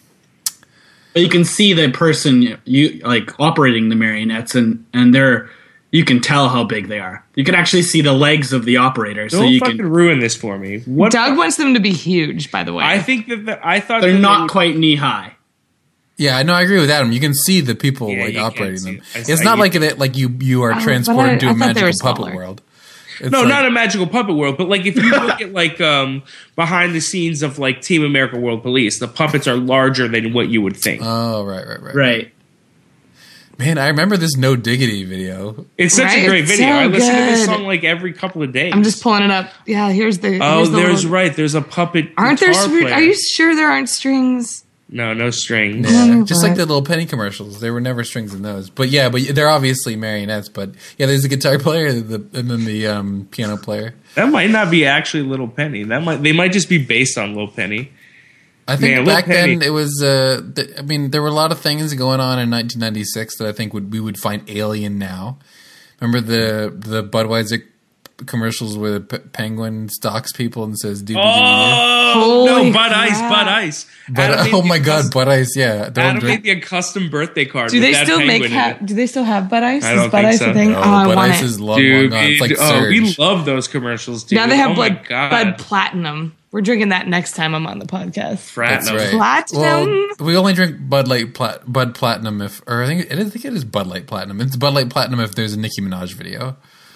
But you can see the person you like operating the marionettes, and you can tell how big they are. You can actually see the legs of the operator, so Don't you fucking can. ruin this for me. What Doug wants them to be huge, by the way. I think that I thought They're that not they would- quite knee high. Yeah, no, I agree with Adam. You can see the people Yeah, like you can operating see them. it. It's not like that. Like you are but transported I to a thought they were magical puppet smaller. world. It's No, like- not a magical puppet world, but like if you look at like behind the scenes of like Team America World Police, the puppets are larger than what you would think. Oh, right. Right. Man, I remember this No Diggity video. It's such a Right? great It's video. so I listen to this good. song like every couple of days. I'm just pulling it up. Yeah, here's the. Oh, here's the there's little- right. There's a puppet. Aren't there? guitar player. Are you sure there aren't strings? No strings. Yeah, Oh, just like God. the little penny commercials. There were never strings in those. But yeah, but they're obviously marionettes. But yeah, there's a guitar player and then the piano player. That might not be actually Little Penny. They might just be based on Little Penny. I think Man, back Lil Penny- then it was. I mean, there were a lot of things going on in 1996 that I think we would find alien now. Remember the Budweiser commercials where the penguin stalks people and says "doobie Oh Holy no, Bud Ice, crap. Bud Ice. But Adam made oh me my a God, custom- Bud Ice! Yeah, don't Adam drink. made me a custom birthday card. Do with they that still make? penguin in it. Do they still have Bud Ice? I Is don't Bud think Ice so. a thing? No, Oh, I Bud want Ice it. is long Dude, gone. It's like we Surge. love those commercials, dude. Now they have oh my Bud God. Platinum. We're drinking that next time I'm on the podcast. That's Fratinum. right. Platinum? Well, we only drink Bud Platinum or I think it is Bud Light Platinum. It's Bud Light Platinum if there's a Nicki Minaj video.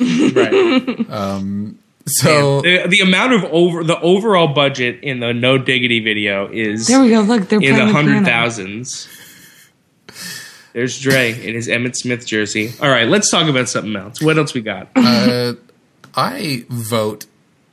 Right. So The amount of the overall budget in the No Diggity video is There we go. Look, they're in playing the the piano. 100,000s. There's Dre in his Emmett Smith jersey. All right, let's talk about something else. What else we got? I vote.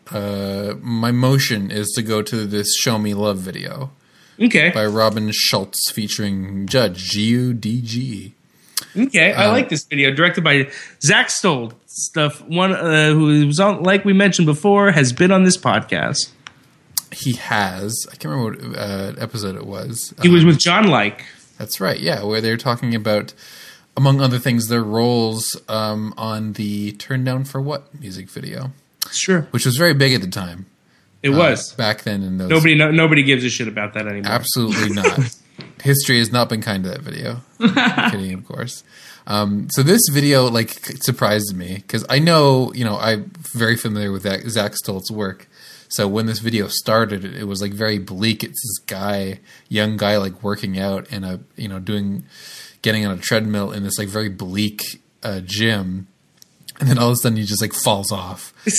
My motion is to go to this "Show Me Love" video Okay. by Robin Schultz featuring Judge GUDG. Okay, I like this video, directed by Zach Stoll. One who was on, like we mentioned before, has been on this podcast. He has. I can't remember what episode it was. He was with John Like. That's right. Yeah, where they're talking about, among other things, their roles on the "Turn Down for What" music video, Sure, which was very big at the time. it was. Back then in those. Nobody gives a shit about that anymore. Absolutely not. History has not been kind to that video. I'm kidding, of course. So this video surprised me because I know, I'm very familiar with Zach Stoltz's work. So when this video started, it was very bleak. It's this young guy working out and getting on a treadmill in this very bleak gym. And then all of a sudden he just falls off. He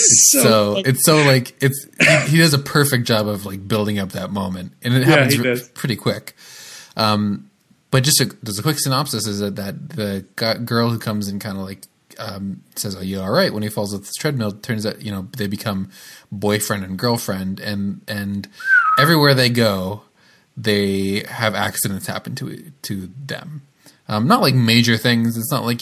does a perfect job of building up that moment, and it happens he does. pretty quick. But just there's a quick synopsis is that the girl who comes in kind of says, "Are you all right?" When he falls off this treadmill, it turns out they become boyfriend and girlfriend, and everywhere they go, they have accidents happen to them. Not major things. It's not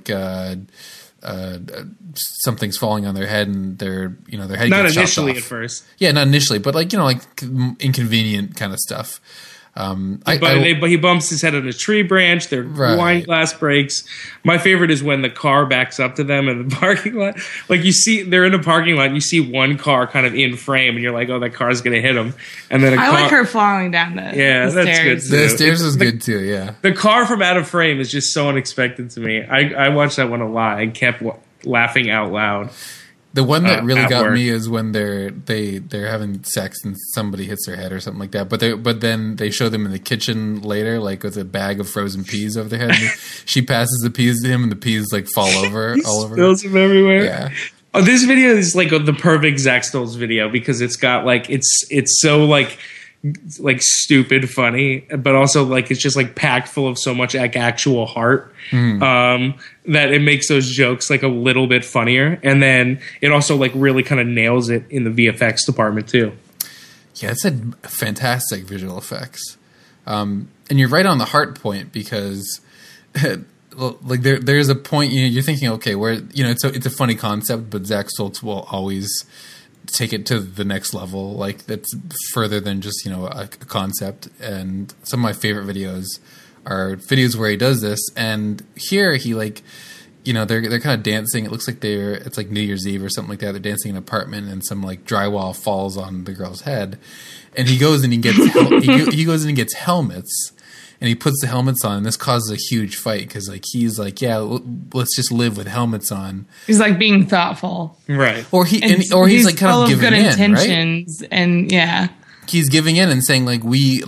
something's falling on their head and their head Not gets chopped initially off. at first. Yeah, not initially, but inconvenient kind of stuff. But he bumps his head on a tree branch. Their wine glass breaks. My favorite is when the car backs up to them in the parking lot. Like, you see, they're in a parking lot, and you see one car kind of in frame, and you're like, oh, that car's going to hit him. And then I like her falling down the that's stairs. good. The stairs is good too, yeah. The car from Out of Frame is just so unexpected to me. I watched that one a lot and kept laughing out loud. The one that really got work. me is when they're having sex and somebody hits their head or something like that. But then they show them in the kitchen later, like with a bag of frozen peas over their head. She passes the peas to him, and the peas like fall over all over. Spills them everywhere. Yeah. Oh, this video is like the perfect Zach Stoltz video because it's got like it's so like stupid funny, but also like it's just like packed full of so much like actual heart that it makes those jokes like a little bit funnier, and then it also like really kind of nails it in the VFX department too. Yeah, it's a fantastic visual effects, and you're right on the heart point because like there's a point you're thinking, okay, where it's a funny concept, but Zach Stoltz will always take it to the next level, like that's further than just a concept. And some of my favorite videos are videos where he does this, and here he they're kind of dancing. It looks like it's like New Year's Eve or something like that. They're dancing in an apartment, and some like drywall falls on the girl's head, and he goes and he gets he goes and he gets helmets. And he puts the helmets on, and this causes a huge fight because, like, he's like, "Yeah, let's just live with helmets on." He's like being thoughtful, right? Or he's like kind of giving good in, intentions, right? And yeah, he's giving in and saying like,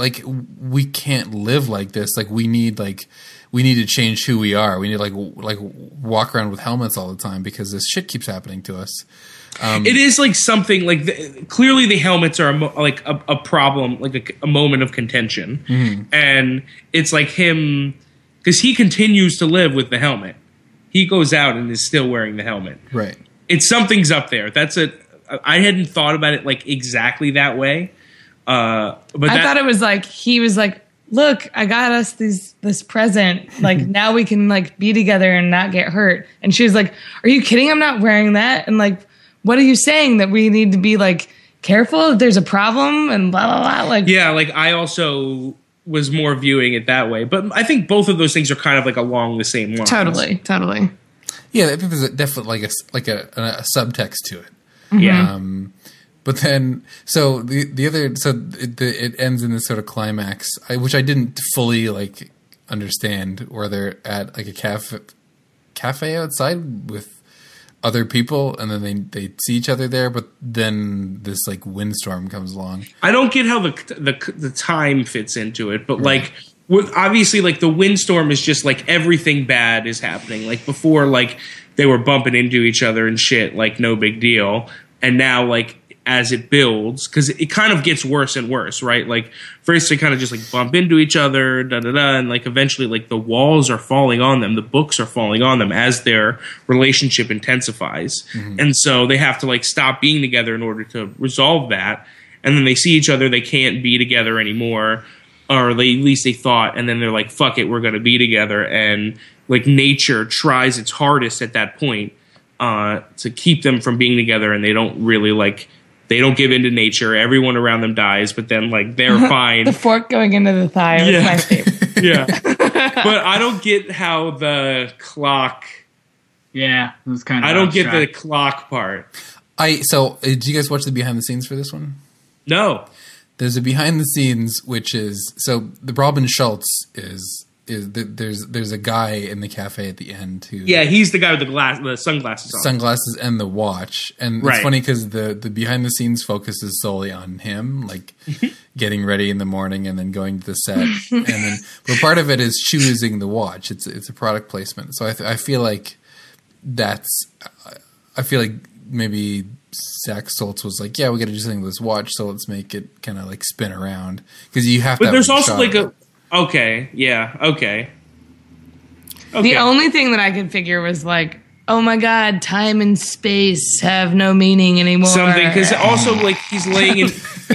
we can't live like this. Like we need to change who we are. We need like walk around with helmets all the time because this shit keeps happening to us. It is like something like clearly the helmets are a problem, like a moment of contention, and it's like him because he continues to live with the helmet. He goes out and is still wearing the helmet. Right. It's something's up there. I hadn't thought about it like exactly that way, but I thought it was like he was like, look, I got us this present. Like now we can like be together and not get hurt. And she was like, are you kidding? I'm not wearing that. And like, what are you saying? That we need to be like careful if there's a problem and blah, blah, blah. Like, yeah, like I also was more viewing it that way. But I think both of those things are kind of like along the same lines. Totally. Yeah, I think there's definitely like a subtext to it. Yeah. But then, so the other, it ends in this sort of climax, which I didn't fully like understand, where they're at like a cafe outside with other people, and then they see each other there, but then this like windstorm comes along. I don't get how the time fits into it, but like obviously like the windstorm is just like everything bad is happening. Like before, like they were bumping into each other and shit, like no big deal, and now like as it builds, because it kind of gets worse and worse, right? Like first they kind of just like bump into each other, and like eventually like the walls are falling on them, the books are falling on them as their relationship intensifies, and so they have to like stop being together in order to resolve that. And then they see each other, they can't be together anymore, or at least they thought, and then they're like, fuck it, we're going to be together. And like nature tries its hardest at that point to keep them from being together, and they don't really like. They don't give in to nature. Everyone around them dies, but then like they're fine. The fork going into the thigh was my favorite. Yeah. But I don't get how the clock. Yeah, it was kind of. I don't get the clock part. Did you guys watch the behind the scenes for this one? No. There's a behind the scenes, which is the Robin Schultz is there's a guy in the cafe at the end who he's the guy with the sunglasses and the watch, and it's funny because the behind the scenes focuses solely on him, like getting ready in the morning and then going to the set, and then but part of it is choosing the watch. It's a product placement, so I feel like maybe Zach Stoltz was like, yeah, we got to do something with this watch, so let's make it kind of like spin around because you have to. But there's also like a. Okay, yeah, okay. The only thing that I could figure was like, oh my god, time and space have no meaning anymore. Something, because also like he's lying.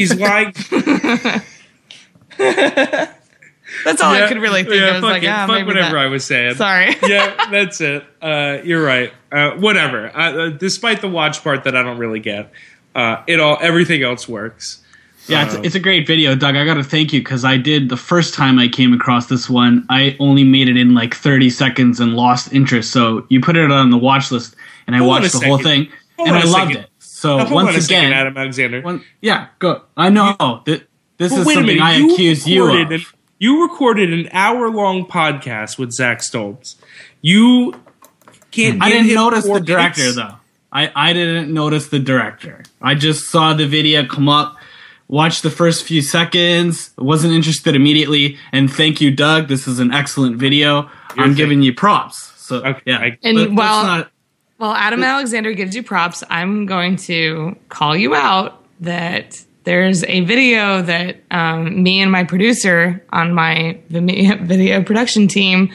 That's all I could really think. I was like, fuck whatever I was saying. Sorry. Yeah, that's it. You're right. Whatever. Despite the watch part that I don't really get, everything else works. Yeah, it's a great video, Doug. I got to thank you because I did the first time I came across this one. I only made it in like 30 seconds and lost interest. So you put it on the watch list, and I watched the whole thing, and I loved it. So once again, Adam Alexander. Go. I know that this is something I accuse you of. You recorded an hour-long podcast with Zach Stoltz. You can't. I didn't notice the director though. I didn't notice the director. I just saw the video come up. Watched the first few seconds, wasn't interested immediately, and thank you, Doug. This is an excellent video. I'm giving you props. So okay, yeah, while Adam Alexander gives you props, I'm going to call you out that there's a video that me and my producer on my video production team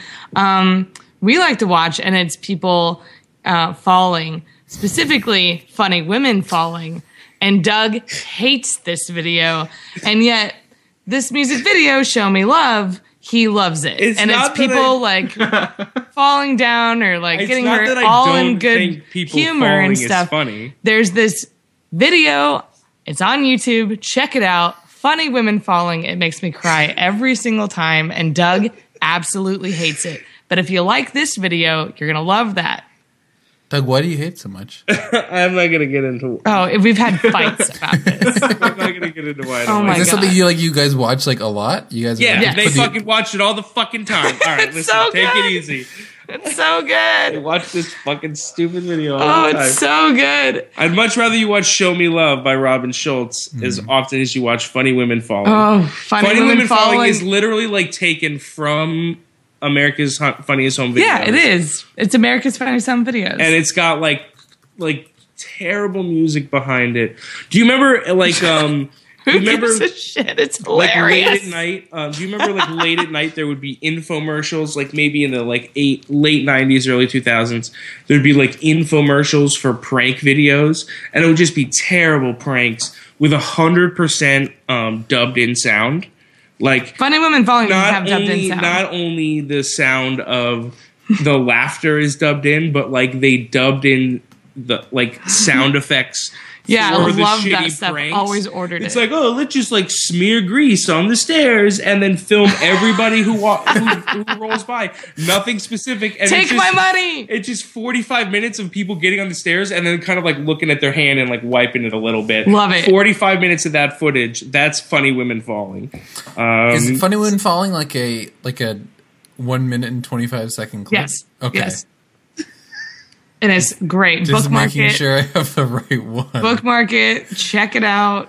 we like to watch, and it's people falling, specifically funny women falling. And Doug hates this video. And yet, this music video, Show Me Love, he loves it. It's people like falling down or like getting hurt, all in good humor and stuff. Funny. There's this video. It's on YouTube. Check it out. Funny women falling. It makes me cry every single time. And Doug absolutely hates it. But if you like this video, you're going to love that. Doug, why do you hate so much? I'm not going to get into. Oh, we've had fights about this. I'm not going to get into why. Oh my God. Is this something you guys watch like a lot? You guys, they fucking watch it all the fucking time. All right, listen, so take good. it easy. It's so good. You watch this fucking stupid video all the time. It's so good. I'd much rather you watch "Show Me Love" by Robin Schultz as often as you watch "Funny Women Falling." Oh, Funny Women Falling is literally like taken from America's Funniest Home Videos. Yeah, it is. It's America's Funniest Home Videos. And it's got like terrible music behind it. Do you remember like Who gives a shit? It's hilarious. Like late at night, do you remember like late at night there would be infomercials, like maybe in the like late 90s, early 2000s, there'd be like infomercials for prank videos, and it would just be terrible pranks with 100% dubbed in sound. Like Funny Women Falling doesn't have dubbed in sound. Not only the sound of the laughter is dubbed in, but like they dubbed in the like sound effects. Yeah, I love that shitty stuff. Pranks. Always ordered it's it. It's like, oh, let's just like smear grease on the stairs and then film everybody who rolls by. Nothing specific. And Take my money. It's just 45 minutes of people getting on the stairs and then kind of like looking at their hand and like wiping it a little bit. Love it. 45 minutes of that footage. That's Funny Women Falling. Is Funny Women Falling like a 1 minute and 25 second clip? Yes. Okay. Yes. And it's great. Just Bookmark making it. sure I have the right one. Bookmark it. Check it out.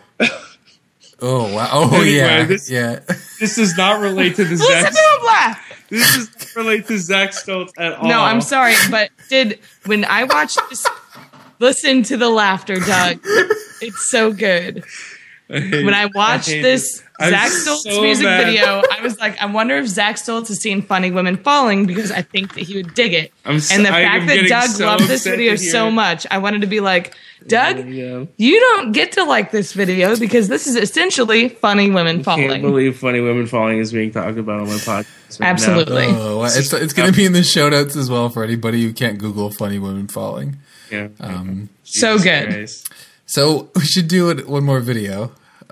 Oh wow! Oh Anyway, yeah. This does not relate to the Listen Zach. to him laugh. This does not relate to Zach Stoltz at all. No, I'm sorry, but when I watched this, listen to the laughter, Doug. It's so good. When I watched this Zach Stoltz music video, I was like, I wonder if Zach Stoltz has seen Funny Women Falling, because I think that he would dig it. And the fact that Doug loved this video so much, I wanted to be like, Doug, you don't get to like this video because this is essentially Funny Women Falling. I can't believe Funny Women Falling is being talked about on my podcast. Right Absolutely. Oh, it's going to be in the show notes as well for anybody who can't Google Funny Women Falling. Yeah. So good. Christ. So we should do one more video.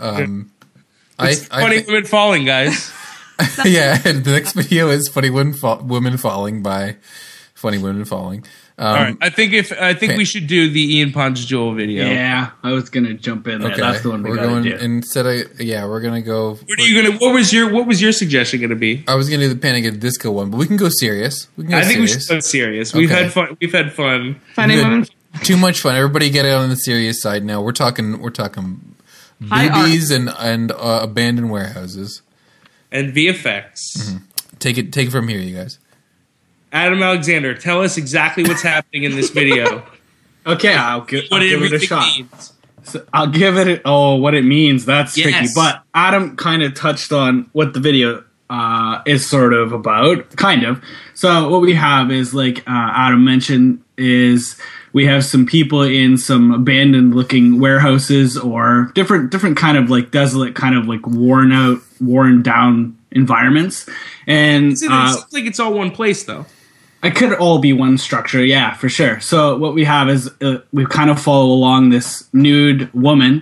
Funny Women Falling, guys. Yeah, and the next video is Funny Women Falling by Funny Women Falling. All right, I think we should do the Ian Ponch Jewel video. Yeah, I was gonna jump in there. Okay, that's the one we're going to do. Instead of we're gonna go. What was your suggestion gonna be? I was gonna do the Panic at the Disco one, but we can go serious. I think we should go serious. We've had fun. We've had fun. Funny Women. Too much fun. Everybody get it on the serious side now. We're talking boobies and abandoned warehouses and VFX. Mm-hmm. Take it from here, you guys. Adam Alexander, tell us exactly what's happening in this video. Okay, I'll give it a shot. Means. So I'll give it. What it means. That's tricky. But Adam kind of touched on what the video is sort of about, kind of. So what we have is, like Adam mentioned, is we have some people in some abandoned looking warehouses or different kind of like desolate, kind of like worn down environments. And it seems like it's all one place though. It could all be one structure, yeah, for sure. So what we have is we kind of follow along this nude woman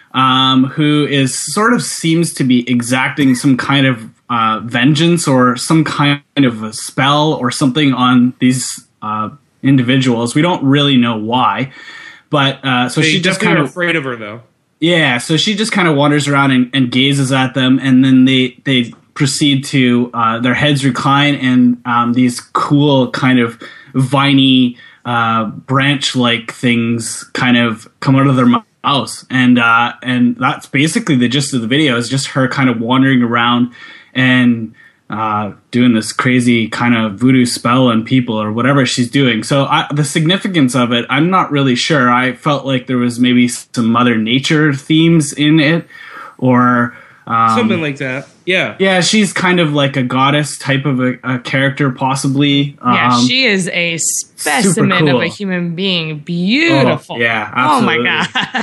who is sort of seems to be exacting some kind of vengeance or some kind of a spell or something on these individuals. We don't really know why, but so she just kind of afraid of her though. Yeah, so she just kind of wanders around and gazes at them, and then they proceed to their heads recline, and these cool kind of viney branch-like things kind of come out of their mouths, and that's basically the gist of the video. Is just her kind of wandering around and doing this crazy kind of voodoo spell on people or whatever she's doing. So the significance of it, I'm not really sure. I felt like there was maybe some Mother Nature themes in it, or something like that. Yeah, she's kind of like a goddess type of a character, possibly. Yeah, she is a specimen cool of a human being. Beautiful. Oh, yeah, absolutely.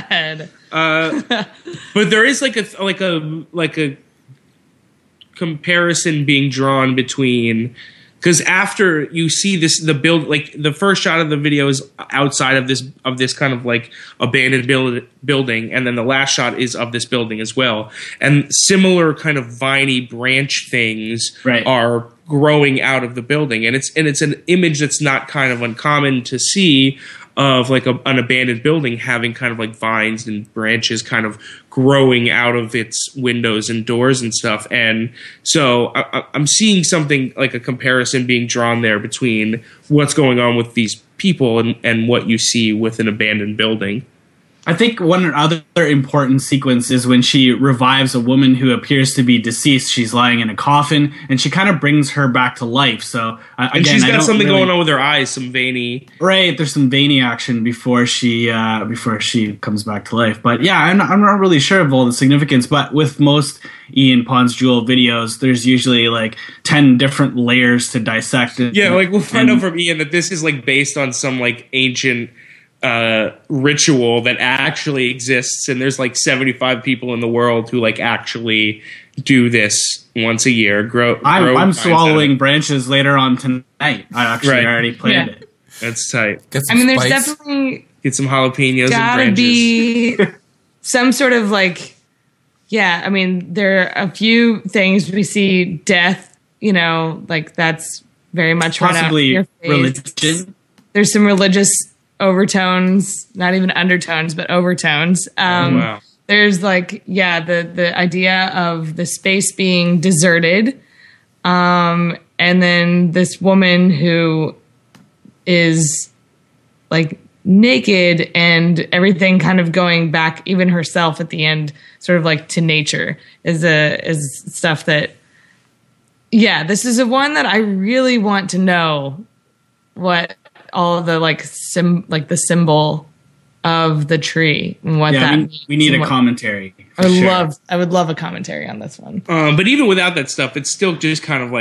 Oh my god. But there is like a comparison being drawn between, because after you see the build, like the first shot of the video is outside of this kind of like abandoned building, and then the last shot is of this building as well, and similar kind of viney branch things are growing out of the building, and it's an image that's not kind of uncommon to see, of like an abandoned building having kind of like vines and branches kind of growing out of its windows and doors and stuff. And so I'm seeing something like a comparison being drawn there between what's going on with these people and what you see with an abandoned building. I think one other important sequence is when she revives a woman who appears to be deceased. She's lying in a coffin, and she kind of brings her back to life. So again, and she's got something going on with her eyes, some veiny. Right, there's some veiny action before she comes back to life. But yeah, I'm not really sure of all the significance. But with most Ian Pons Jewel videos, there's usually like 10 different layers to dissect. Yeah, like we'll find out from Ian that this is like based on some like ancient ritual that actually exists, and there's like 75 people in the world who like actually do this once a year. I'm swallowing branches later on tonight. I actually already planned it. That's tight. I mean, there's definitely get some jalapenos gotta and branches. Be some sort of like, yeah. I mean, there are a few things we see. Death, like that's very much possibly right out your face. Religion. There's some religious overtones, not even undertones, but overtones. Wow. There's like, the idea of the space being deserted. And then this woman who is like naked and everything kind of going back, even herself at the end, sort of like to nature is stuff that, this is a one that I really want to know what all of the the symbol of the tree and what that means. We need a commentary. I would love a commentary on this one. But even without that stuff, it's still just kind of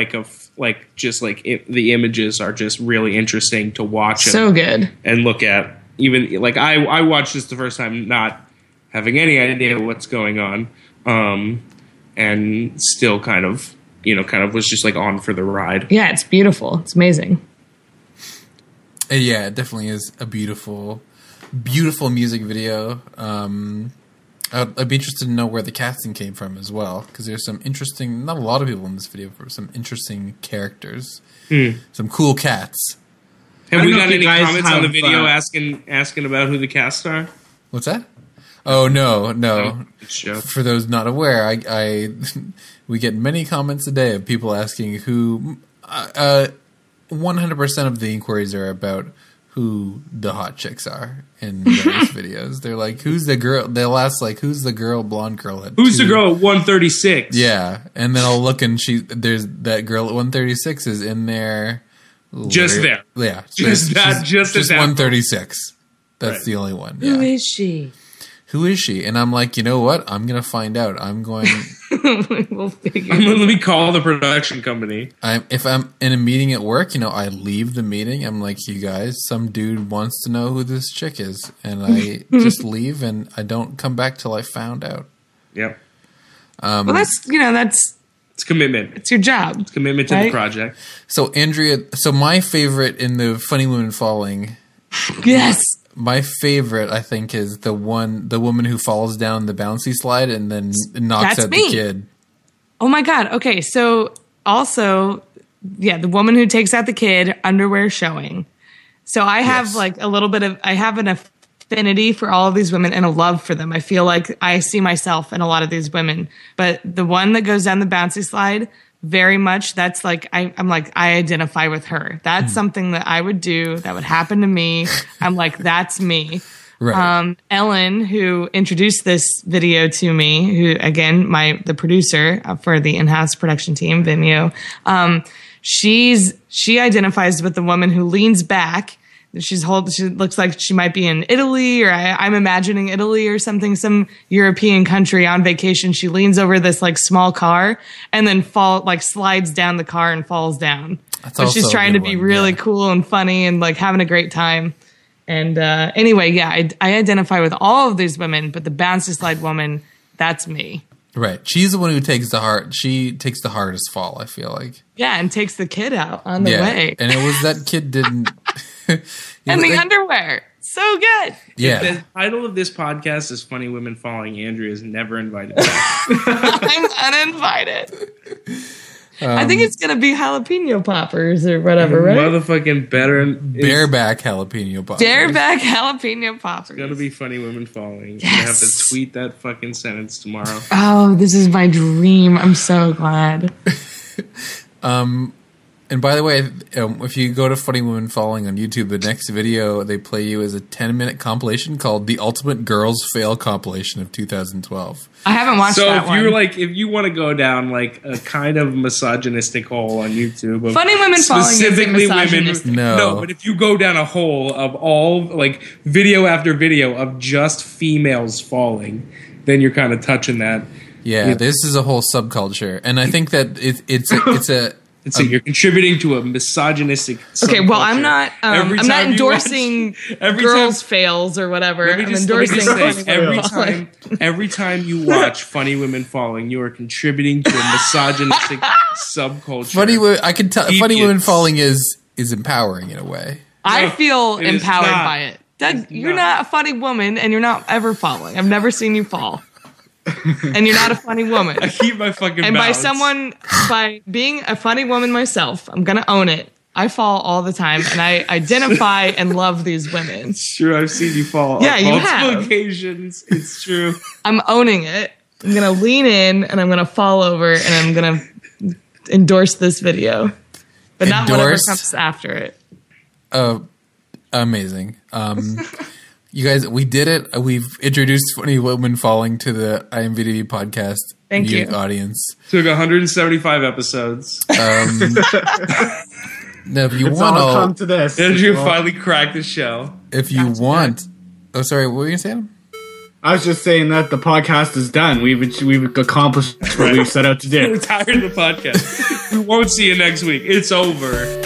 the images are just really interesting to watch. So good. And look at. Even like I watched this the first time not having any idea what's going on, and still kind of was just like on for the ride. Yeah, it's beautiful. It's amazing. Yeah, it definitely is a beautiful, beautiful music video. I'd be interested to know where the casting came from as well, because there's some interesting, not a lot of people in this video, but some interesting characters. Some cool cats. Have we got any comments on the video asking about who the cast are? What's that? Oh, no. For those not aware, we get many comments a day of people asking who... 100% of the inquiries are about who the hot chicks are in various videos. They're like, who's the girl? They'll ask, like, who's the girl, blonde girl at Who's the girl at 136? Yeah. And then I'll look and there's that girl at 136 is in there. Just there. Yeah. Just 136. That's the only one. Who is she? Who is she? And I'm like, you know what? I'm going to find out. I'm going... We'll figure let me call the production company. If I'm in a meeting at work, I leave the meeting. I'm like, you guys, some dude wants to know who this chick is. And I just leave and I don't come back till I found out. Yep. Well, that's... It's commitment. It's your job. It's commitment to the project. So, Andrea, my favorite in the Funny Women Falling... Yes! My favorite, I think, is the woman who falls down the bouncy slide and then knocks out the kid. Oh my God. Okay. So also, yeah, the woman who takes out the kid, underwear showing. So I have I have an affinity for all of these women and a love for them. I feel like I see myself in a lot of these women, but the one that goes down the bouncy slide, very much, that's like, I'm like, I identify with her. That's something that I would do. That would happen to me. I'm like, that's me. Right. Ellen, who introduced this video to me, who again, the producer for the in-house production team, Vimeo, she identifies with the woman who leans back. She looks like she might be in Italy, or I'm imagining Italy or something, some European country on vacation. She leans over this like small car and then slides down the car and falls down. But she's trying to be really cool and funny and like having a great time. And anyway, yeah, I identify with all of these women, but the bouncy slide woman, that's me. Right. She's the one who takes she takes the hardest fall, I feel like. Yeah, and takes the kid out on the way. And it was that kid didn't... and the underwear. So good. Yeah. If the title of this podcast is Funny Women Falling, Andrea is never invited back. I'm uninvited. I think it's going to be jalapeno poppers or whatever, right? Motherfucking bareback jalapeno poppers. Bareback jalapeno poppers. It's going to be Funny Women Falling. Yes. I'm going to have to tweet that fucking sentence tomorrow. Oh, this is my dream. I'm so glad. And by the way, if you go to Funny Women Falling on YouTube, the next video they play you is a 10-minute compilation called The Ultimate Girls Fail Compilation of 2012. I haven't watched that one. So if you want to go down like a kind of misogynistic hole on YouTube, of Funny Women Falling isn't misogynistic. No, but if you go down a hole of all like video after video of just females falling, then you're kind of touching that. Yeah, this is a whole subculture, and I think that it's you're contributing to a misogynistic. Okay, well, I'm not endorsing girls fails or whatever. I'm endorsing every time you watch Funny Women Falling, you are contributing to a misogynistic subculture. I can tell. Funny Women Falling is empowering in a way. I feel empowered by it. You're not a funny woman, and you're not ever falling. I've never seen you fall. And you're not a funny woman. I keep my fucking balance. By being a funny woman myself, I'm gonna own it. I fall all the time, and I identify and love these women. It's true. I've seen you fall. Yeah, on multiple occasions. It's true. I'm owning it. I'm gonna lean in, and I'm gonna fall over, and I'm gonna endorse this video, but not whatever comes after it. Amazing. You guys, we did it. We've introduced Funny Women Falling to the IMVDB podcast audience. Took 175 episodes. Now, if you it's want, all come to this. Andrew finally cracked the shell. If you want, oh, sorry, what were you saying? I was just saying that the podcast is done. We've accomplished what we set out to do. We're tired of the podcast. We won't see you next week. It's over.